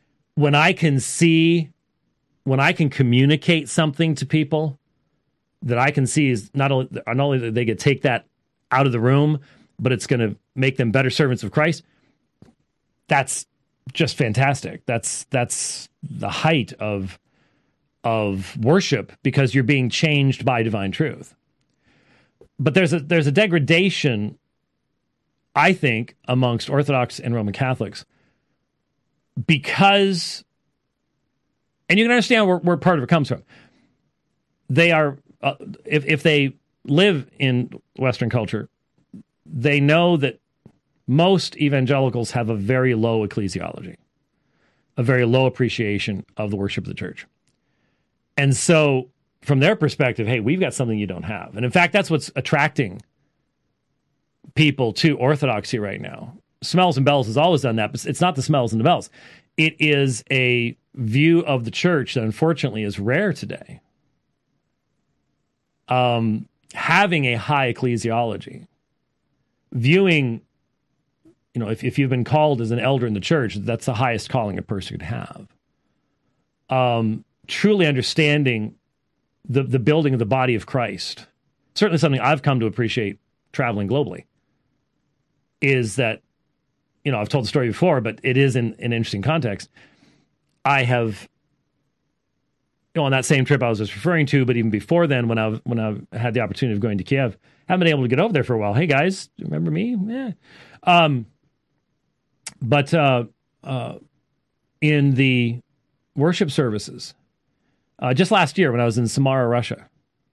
can communicate something to people that I can see is not only that they could take that out of the room, but it's going to make them better servants of Christ. That's just fantastic. That's the height of worship, because you're being changed by divine truth. But there's a degradation I think, amongst Orthodox and Roman Catholics, because, and you can understand where part of it comes from. They are, if they live in Western culture, they know that most evangelicals have a very low ecclesiology, a very low appreciation of the worship of the church. And so, from their perspective, hey, we've got something you don't have. And in fact, that's what's attracting people to Orthodoxy right now. Smells and Bells has always done that, but it's not the smells and the bells. It is a view of the church that unfortunately is rare today. Having a high ecclesiology, viewing, if you've been called as an elder in the church, that's the highest calling a person could have. Truly understanding the building of the body of Christ, certainly something I've come to appreciate traveling globally, is that, I've told the story before, but it is in an interesting context. I have, on that same trip I was just referring to, but even before then, when I had the opportunity of going to Kiev, haven't been able to get over there for a while. Hey guys, remember me? Yeah. But in the worship services, just last year when I was in Samara, Russia,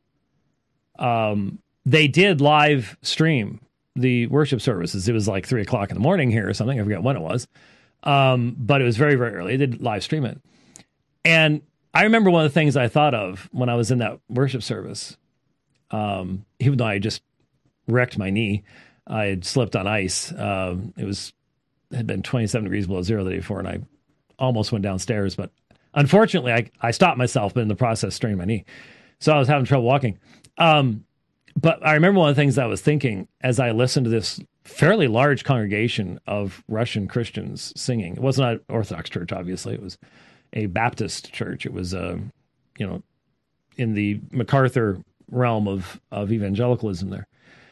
they did live stream the worship services. It was like 3:00 in the morning here or something. I forget when it was. But it was very, very early. They did live stream it. And I remember one of the things I thought of when I was in that worship service, even though I just wrecked my knee, I had slipped on ice. It had been 27 degrees below zero the day before, and I almost went downstairs. But unfortunately, I stopped myself, but in the process strained my knee. So I was having trouble walking. But I remember one of the things I was thinking as I listened to this fairly large congregation of Russian Christians singing. It wasn't an Orthodox church, obviously. It was a Baptist church. It was, in the MacArthur realm of evangelicalism there.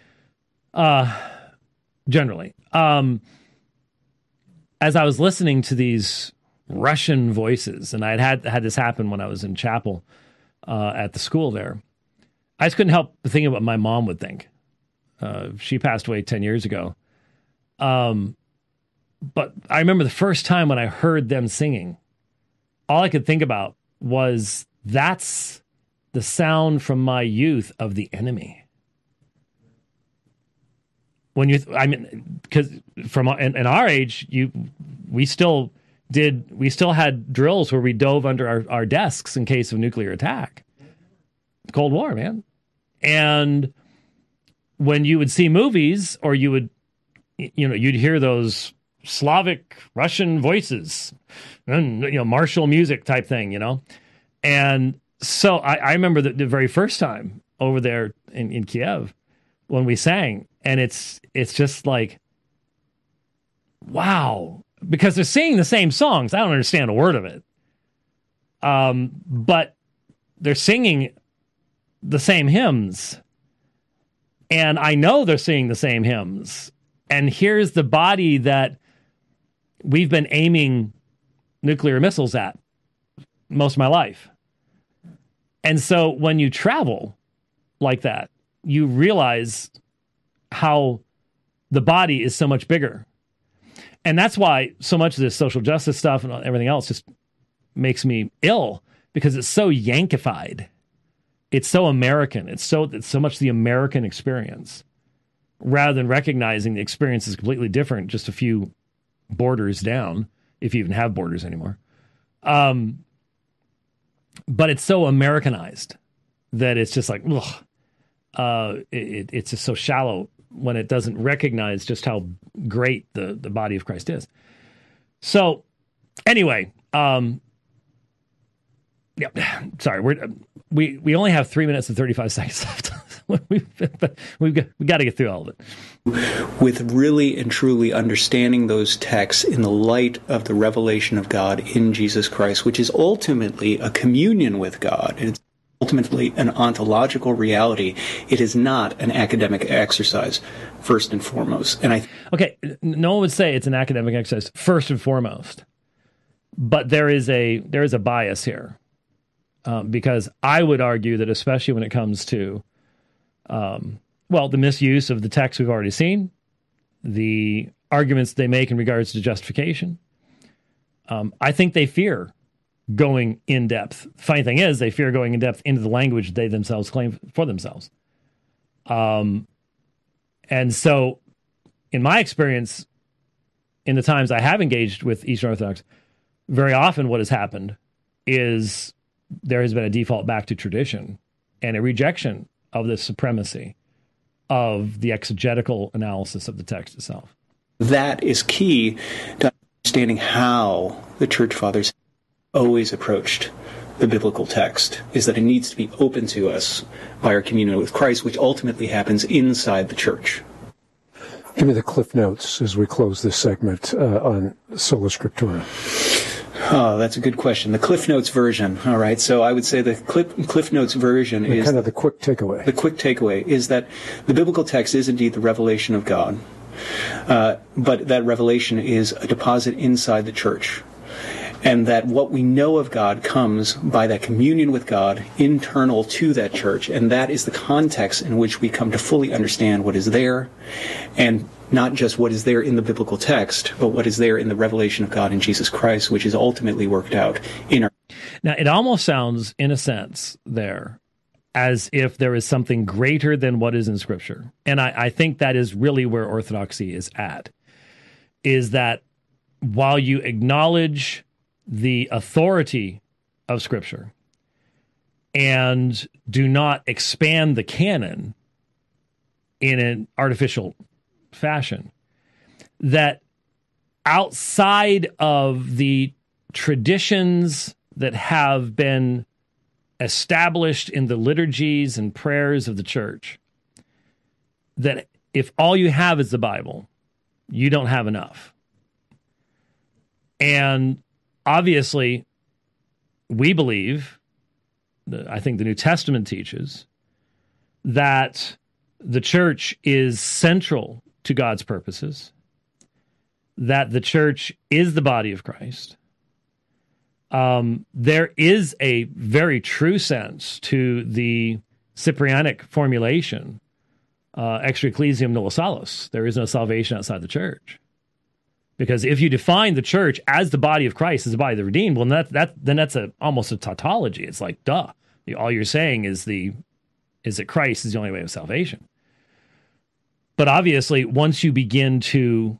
Generally. As I was listening to these Russian voices, and I had this happen when I was in chapel at the school there, I just couldn't help thinking what my mom would think. She passed away 10 years ago. But I remember the first time when I heard them singing, all I could think about was, that's the sound from my youth of the enemy. Because in our age, we still had drills where we dove under our desks in case of nuclear attack. Cold War, man. And when you would see movies, or you'd hear those Slavic Russian voices, and martial music type thing, And so I remember the very first time over there in Kiev when we sang, and it's just like, wow, because they're singing the same songs. I don't understand a word of it. But they're singing the same hymns, and I know they're singing the same hymns. And here's the body that we've been aiming nuclear missiles at most of my life. And so when you travel like that, you realize how the body is so much bigger. And that's why so much of this social justice stuff and everything else just makes me ill, because it's so yankified. It's so American. It's so much the American experience, rather than recognizing the experience is completely different just a few borders down, if you even have borders anymore. But it's so Americanized that it's just like, ugh. It's just so shallow when it doesn't recognize just how great the body of Christ is. So anyway, sorry, we only have 3 minutes and 35 seconds left. we got to get through all of it. With really and truly understanding those texts in the light of the revelation of God in Jesus Christ, which is ultimately a communion with God. It's ultimately an ontological reality. It is not an academic exercise, first and foremost. And okay, no one would say it's an academic exercise, first and foremost. But there is a bias here. Because I would argue that, especially when it comes to, the misuse of the text we've already seen, the arguments they make in regards to justification. I think they fear going in depth. Funny thing is, they fear going in depth into the language they themselves claim for themselves. And so, in my experience, in the times I have engaged with Eastern Orthodox, very often what has happened is there has been a default back to tradition and a rejection of the supremacy of the exegetical analysis of the text itself. That is key to understanding how the Church Fathers always approached the biblical text, is that it needs to be open to us by our communion with Christ, which ultimately happens inside the church. Give me the Cliff Notes as we close this segment on Sola Scriptura. Oh, that's a good question. The Cliff Notes version. All right. So I would say the Cliff Notes version is kind of the quick takeaway. The quick takeaway is that the biblical text is indeed the revelation of God, but that revelation is a deposit inside the church. And that what we know of God comes by that communion with God internal to that church. And that is the context in which we come to fully understand what is there, and not just what is there in the biblical text, but what is there in the revelation of God in Jesus Christ, which is ultimately worked out in our... Now, it almost sounds, in a sense, there, as if there is something greater than what is in Scripture. And I think that is really where Orthodoxy is at, is that while you acknowledge the authority of Scripture and do not expand the canon in an artificial fashion, that outside of the traditions that have been established in the liturgies and prayers of the church, that if all you have is the Bible, you don't have enough. And obviously, we believe, I think the New Testament teaches, that the church is central to God's purposes, that the church is the body of Christ. There is a very true sense to the Cyprianic formulation, extra ecclesiam nulla salus. There is no salvation outside the church. Because if you define the church as the body of Christ, as the body of the redeemed, well, then that's almost a tautology. It's like, duh. All you're saying is that Christ is the only way of salvation. But obviously, once you begin to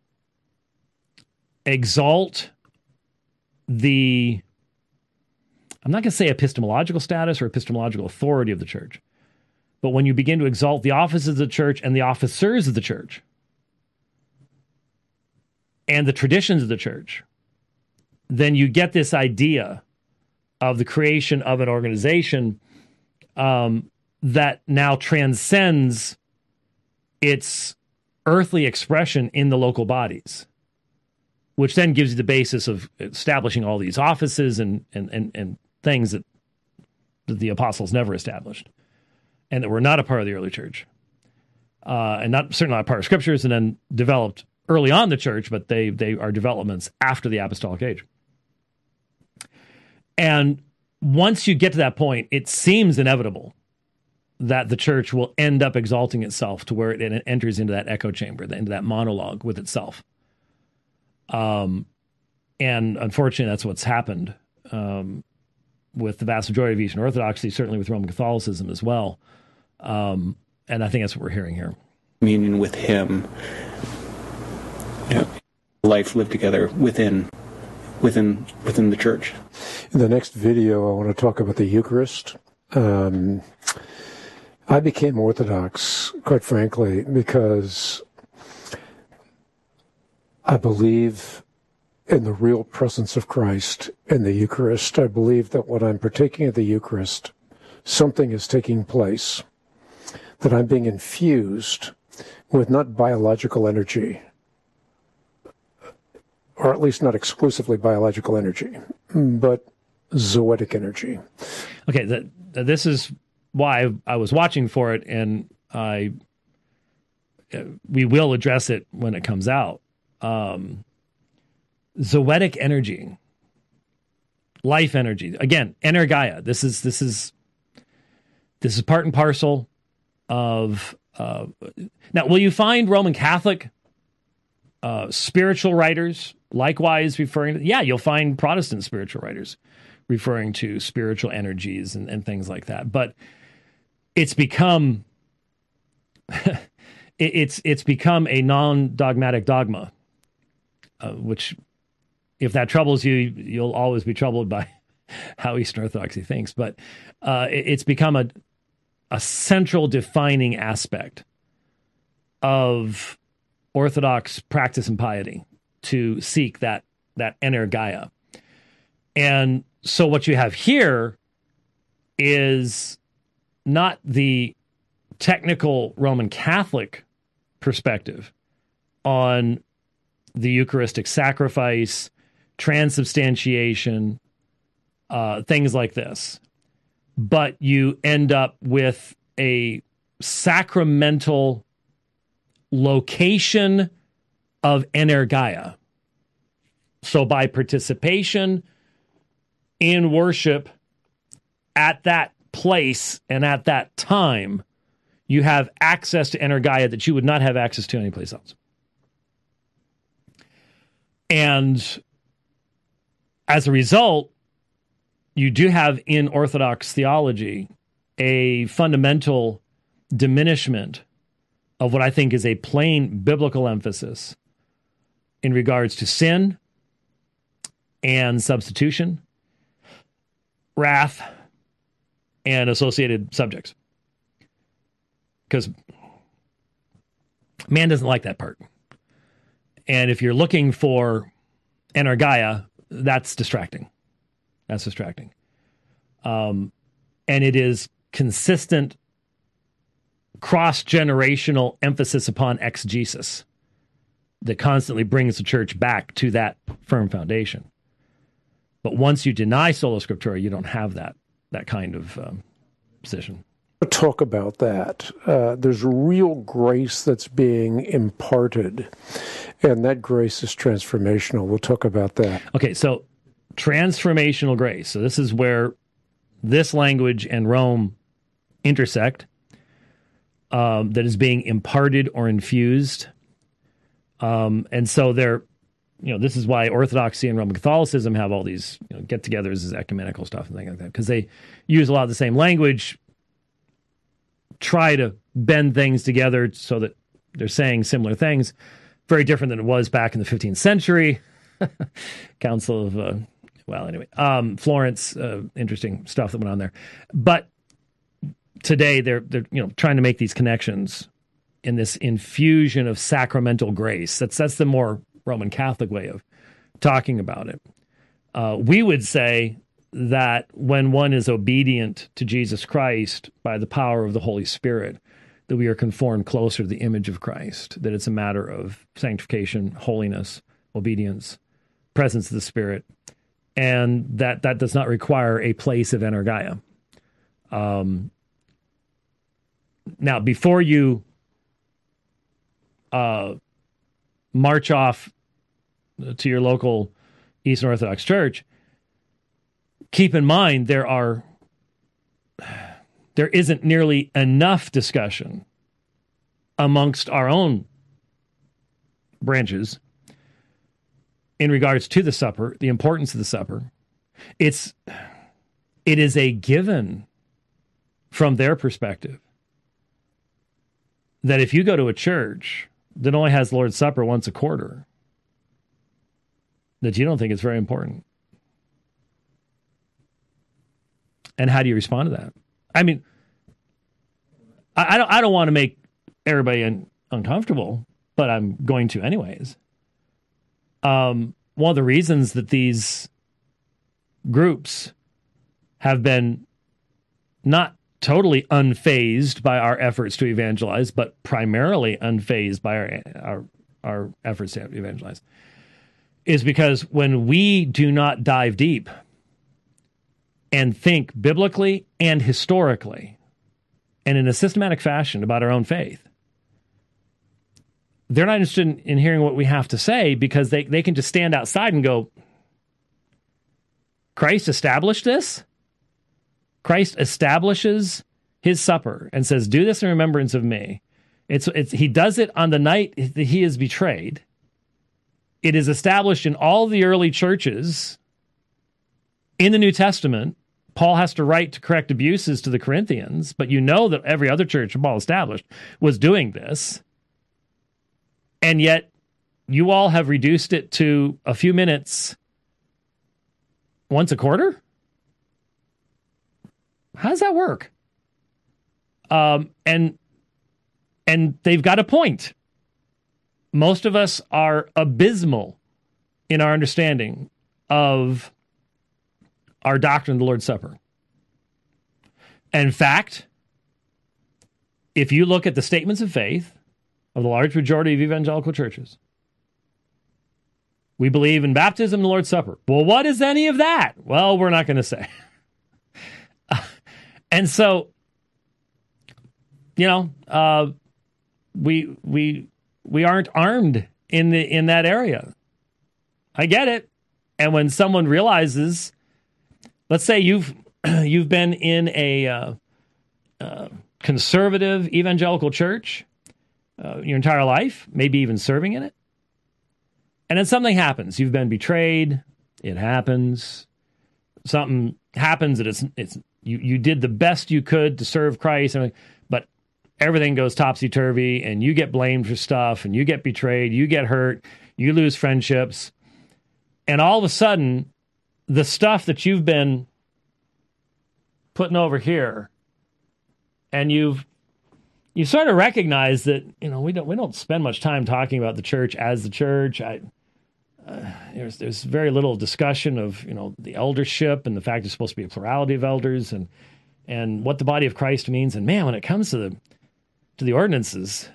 exalt I'm not going to say epistemological status or epistemological authority of the church, but when you begin to exalt the offices of the church and the officers of the church, and the traditions of the church, then you get this idea of the creation of an organization that now transcends its earthly expression in the local bodies, which then gives you the basis of establishing all these offices and things that the apostles never established and that were not a part of the early church, and certainly not a part of scriptures, and then developed early on the church, but they are developments after the apostolic age. And once you get to that point, it seems inevitable that the church will end up exalting itself to where it enters into that echo chamber, into that monologue with itself. And unfortunately, that's what's happened with the vast majority of Eastern Orthodoxy, certainly with Roman Catholicism as well. And I think that's what we're hearing here. Communion with Him. Life lived together within the church. In the next video, I want to talk about the Eucharist. I became Orthodox, quite frankly, because I believe in the real presence of Christ in the Eucharist. I believe that when I'm partaking of the Eucharist, something is taking place, that I'm being infused with not biological energy, or at least not exclusively biological energy, but zoetic energy. Okay, this is why I was watching for it, and we will address it when it comes out. Zoetic energy, life energy. Again, energeia. This is part and parcel of. Now, will you find Roman Catholic Spiritual writers, likewise referring to, you'll find Protestant spiritual writers referring to spiritual energies and things like that. But it's become it's become a non-dogmatic dogma, which, if that troubles you, you'll always be troubled by how Eastern Orthodoxy thinks. But it's become a central defining aspect of Orthodox practice and piety to seek that energeia. And so what you have here is not the technical Roman Catholic perspective on the Eucharistic sacrifice, transubstantiation, things like this. But you end up with a sacramental location of energeia. So by participation in worship at that place and at that time, you have access to energeia that you would not have access to anyplace else. And as a result, you do have in Orthodox theology a fundamental diminishment of what I think is a plain biblical emphasis in regards to sin and substitution, wrath, and associated subjects. Because man doesn't like that part. And if you're looking for energeia, that's distracting. That's distracting. And it is consistent cross-generational emphasis upon exegesis that constantly brings the church back to that firm foundation. But once you deny sola scriptura, you don't have that kind of position. Talk about that. There's real grace that's being imparted, and that grace is transformational. We'll talk about that. Okay, so transformational grace. So this is where this language and Rome intersect, that is being imparted or infused. And so they're, this is why Orthodoxy and Roman Catholicism have all these get-togethers as ecumenical stuff and things like that, because they use a lot of the same language, try to bend things together so that they're saying similar things. Very different than it was back in the 15th century. Council of, Florence, interesting stuff that went on there. But today they're trying to make these connections in this infusion of sacramental grace. That's the more Roman Catholic way of talking about it. We would say that when one is obedient to Jesus Christ by the power of the Holy Spirit, that we are conformed closer to the image of Christ, that it's a matter of sanctification, holiness, obedience, presence of the Spirit, and that does not require a place of energeia. Now, before you march off to your local Eastern Orthodox church, keep in mind there isn't nearly enough discussion amongst our own branches in regards to the supper, the importance of the supper. It is a given from their perspective that if you go to a church that only has the Lord's Supper once a quarter, that you don't think it's very important. And how do you respond to that? I mean, I don't want to make everybody uncomfortable, but I'm going to anyways. One of the reasons that these groups have been not totally unfazed by our efforts to evangelize, but primarily unfazed by our efforts to evangelize, is because when we do not dive deep and think biblically and historically and in a systematic fashion about our own faith, they're not interested in hearing what we have to say, because they can just stand outside and go, Christ established this? Christ establishes his supper and says, do this in remembrance of me. He does it on the night he is betrayed. it is established in all the early churches in the New Testament. Paul has to write to correct abuses to the Corinthians, but you know that every other church Paul established was doing this. And yet you all have reduced it to a few minutes once a quarter? How does that work? And they've got a point. Most of us are abysmal in our understanding of our doctrine of the Lord's Supper. In fact, if you look at the statements of faith of the large majority of evangelical churches, we believe in baptism and the Lord's Supper. Well, what is any of that? Well, we're not going to say. And so, we aren't armed in that area. I get it. And when someone realizes, let's say you've been in a conservative evangelical church your entire life, maybe even serving in it, and then something happens. You've been betrayed. It happens. Something happens that it's you did the best you could to serve Christ, but everything goes topsy-turvy, and you get blamed for stuff, and you get betrayed, you get hurt, you lose friendships, and all of a sudden, the stuff that you've been putting over here, and you sort of recognize that we don't spend much time talking about the church as the church. There's very little discussion of the eldership and the fact there's supposed to be a plurality of elders and what the body of Christ means. And man, when it comes to the ordinances,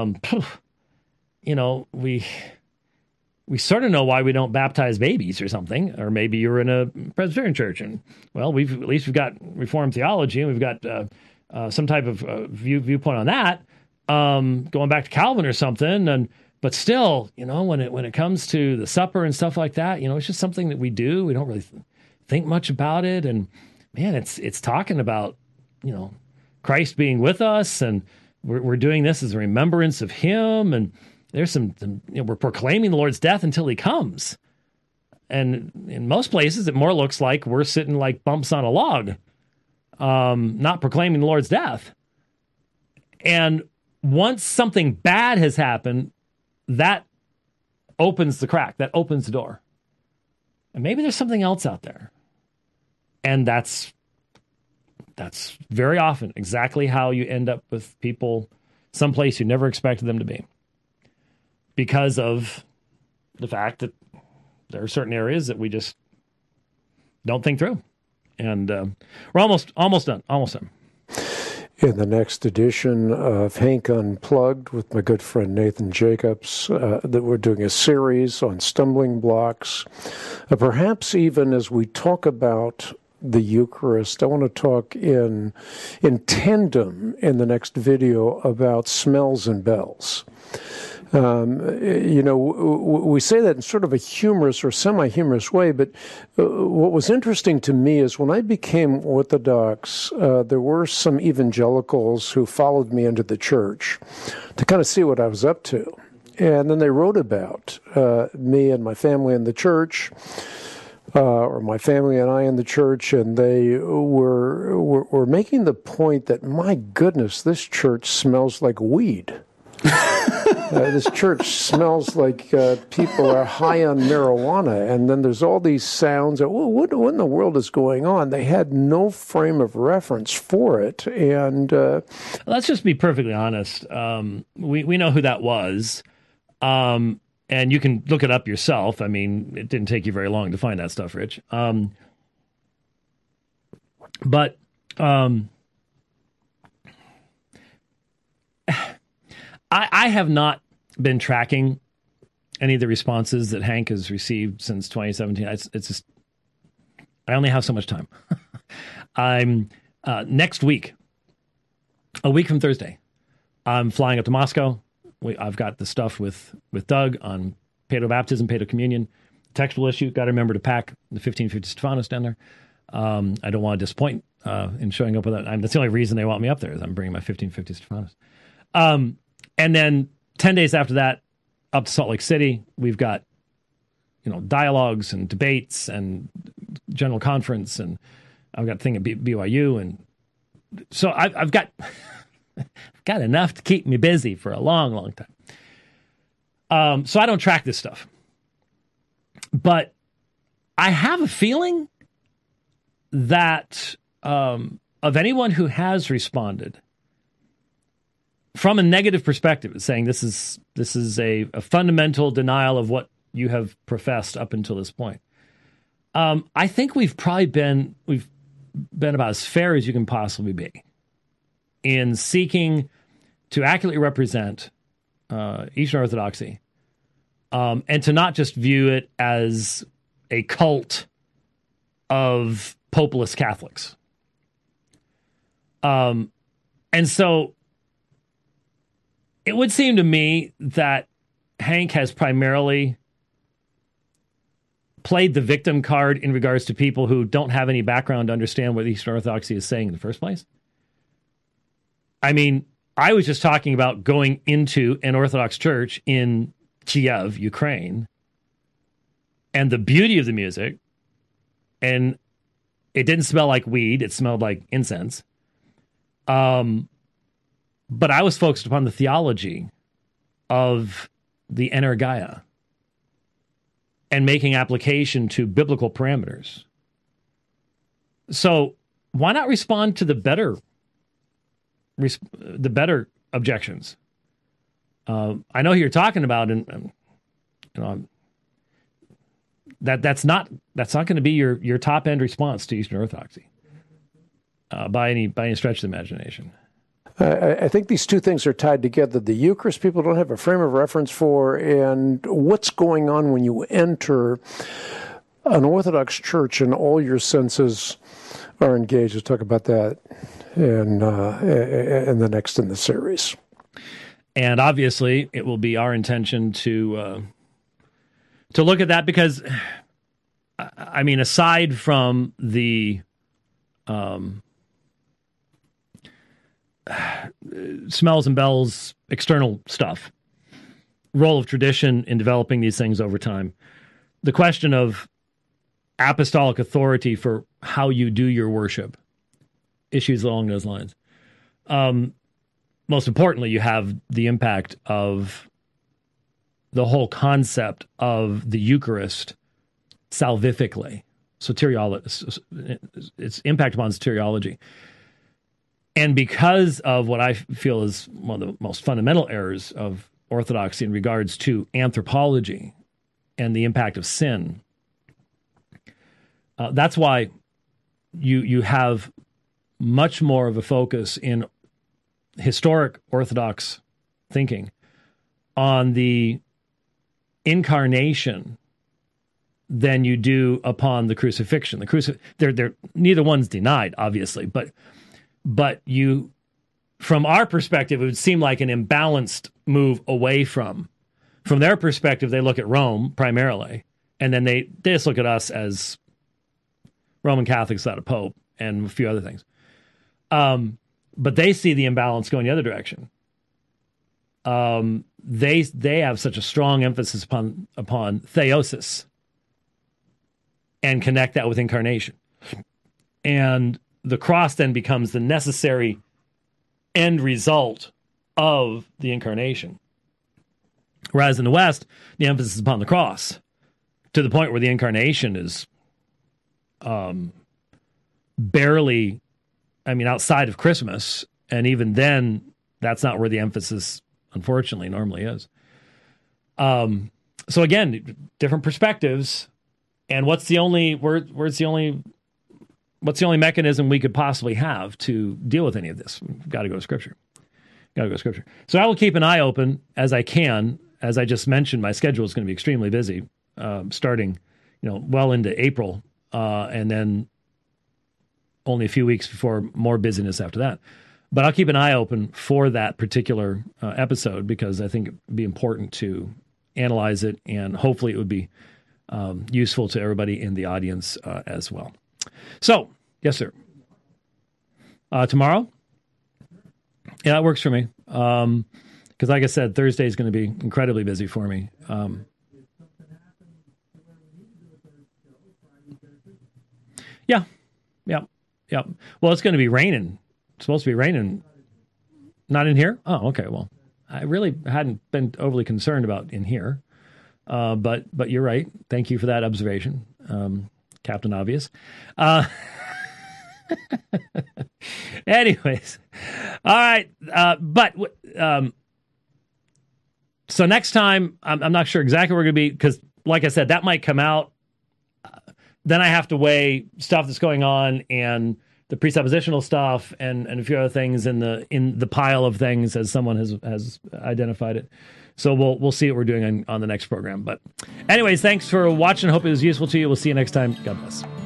we sort of know why we don't baptize babies or something. Or maybe you're in a Presbyterian church and at least we've got Reformed theology and we've got some type of viewpoint on that. Going back to Calvin or something. But still, when it comes to the supper and stuff like that, it's just something that we do. We don't really think much about it. And man, it's talking about, Christ being with us, and we're doing this as a remembrance of him. And there's we're proclaiming the Lord's death until he comes. And in most places, it more looks like we're sitting like bumps on a log, not proclaiming the Lord's death. And once something bad has happened, that opens the crack, that opens the door. And maybe there's something else out there. And that's very often exactly how you end up with people someplace you never expected them to be. Because of the fact that there are certain areas that we just don't think through. And we're almost done. In the next edition of Hank Unplugged with my good friend Nathan Jacobs, that we're doing a series on stumbling blocks. Perhaps even as we talk about the Eucharist, I want to talk in tandem in the next video about smells and bells. We say that in sort of a humorous or semi-humorous way, but what was interesting to me is when I became Orthodox, there were some evangelicals who followed me into the church to kind of see what I was up to. And then they wrote about me and my family in the church, or my family and I in the church, and they were making the point that, my goodness, this church smells like weed. This church smells like people are high on marijuana, and then there's all these sounds. What in the world is going on? They had no frame of reference for it. And let's just be perfectly honest. We know who that was, and you can look it up yourself. I mean, it didn't take you very long to find that stuff, Rich. But I have not been tracking any of the responses that Hank has received since 2017. It's just, I only have so much time. I'm next week, a week from Thursday, I'm flying up to Moscow. I've got the stuff with Doug on paedobaptism, paedocommunion, textual issue. Got to remember to pack the 1550 Stephanos down there. I don't want to disappoint in showing up with that. That's the only reason they want me up there is I'm bringing my 1550 Stephanos. And then 10 days after that, up to Salt Lake City, we've got dialogues and debates and general conference, and I've got a thing at BYU, and so I've got got enough to keep me busy for a long, long time. So I don't track this stuff, but I have a feeling that of anyone who has responded from a negative perspective, saying this is a fundamental denial of what you have professed up until this point. I think we've been about as fair as you can possibly be in seeking to accurately represent Eastern Orthodoxy, and to not just view it as a cult of populist Catholics. And so it would seem to me that Hank has primarily played the victim card in regards to people who don't have any background to understand what Eastern Orthodoxy is saying in the first place. I mean, I was just talking about going into an Orthodox church in Kiev, Ukraine, and the beauty of the music, and it didn't smell like weed, it smelled like incense. But I was focused upon the theology of the Energia and making application to biblical parameters. So why not respond to the better objections? I know who you're talking about, and that's not going to be your top end response to Eastern Orthodoxy by any stretch of the imagination. I think these two things are tied together. The Eucharist people don't have a frame of reference for, and what's going on when you enter an Orthodox church and all your senses are engaged. We'll talk about that in the next in the series. And obviously, it will be our intention to look at that because, I mean, aside from the smells and bells, external stuff, role of tradition in developing these things over time, the question of apostolic authority for how you do your worship, issues along those lines. Most importantly, you have the impact of the whole concept of the Eucharist salvifically, its impact upon soteriology. And because of what I feel is one of the most fundamental errors of Orthodoxy in regards to anthropology and the impact of sin, that's why you have much more of a focus in historic Orthodox thinking on the incarnation than you do upon the crucifixion. They're neither one's denied, obviously, but you, from our perspective, it would seem like an imbalanced move away from. From their perspective, they look at Rome primarily, and then they just look at us as Roman Catholics without a pope and a few other things. But they see the imbalance going the other direction. They have such a strong emphasis upon theosis and connect that with incarnation. And the cross then becomes the necessary end result of the incarnation. Whereas in the West, the emphasis is upon the cross to the point where the incarnation is barely, outside of Christmas. And even then, that's not where the emphasis, unfortunately, normally is. So again, different perspectives. And what's the only mechanism we could possibly have to deal with any of this? We've got to go to Scripture. So I will keep an eye open as I can. As I just mentioned, my schedule is going to be extremely busy, starting, well into April, and then only a few weeks before more busyness after that. But I'll keep an eye open for that particular episode because I think it'd be important to analyze it, and hopefully it would be useful to everybody in the audience as well. So, yes, sir. Tomorrow? Yeah, that works for me. Because like I said, Thursday is going to be incredibly busy for me. Yeah. Well, it's going to be raining. It's supposed to be raining. Not in here? Oh, okay. Well, I really hadn't been overly concerned about in here. But you're right. Thank you for that observation, Captain Obvious. Anyways, all right. So next time, I'm not sure exactly where we're going to be, because, like I said, that might come out. Then I have to weigh stuff that's going on and the presuppositional stuff and a few other things in the pile of things, as someone has identified it. So we'll see what we're doing on the next program. But anyways, thanks for watching. Hope it was useful to you. We'll see you next time. God bless.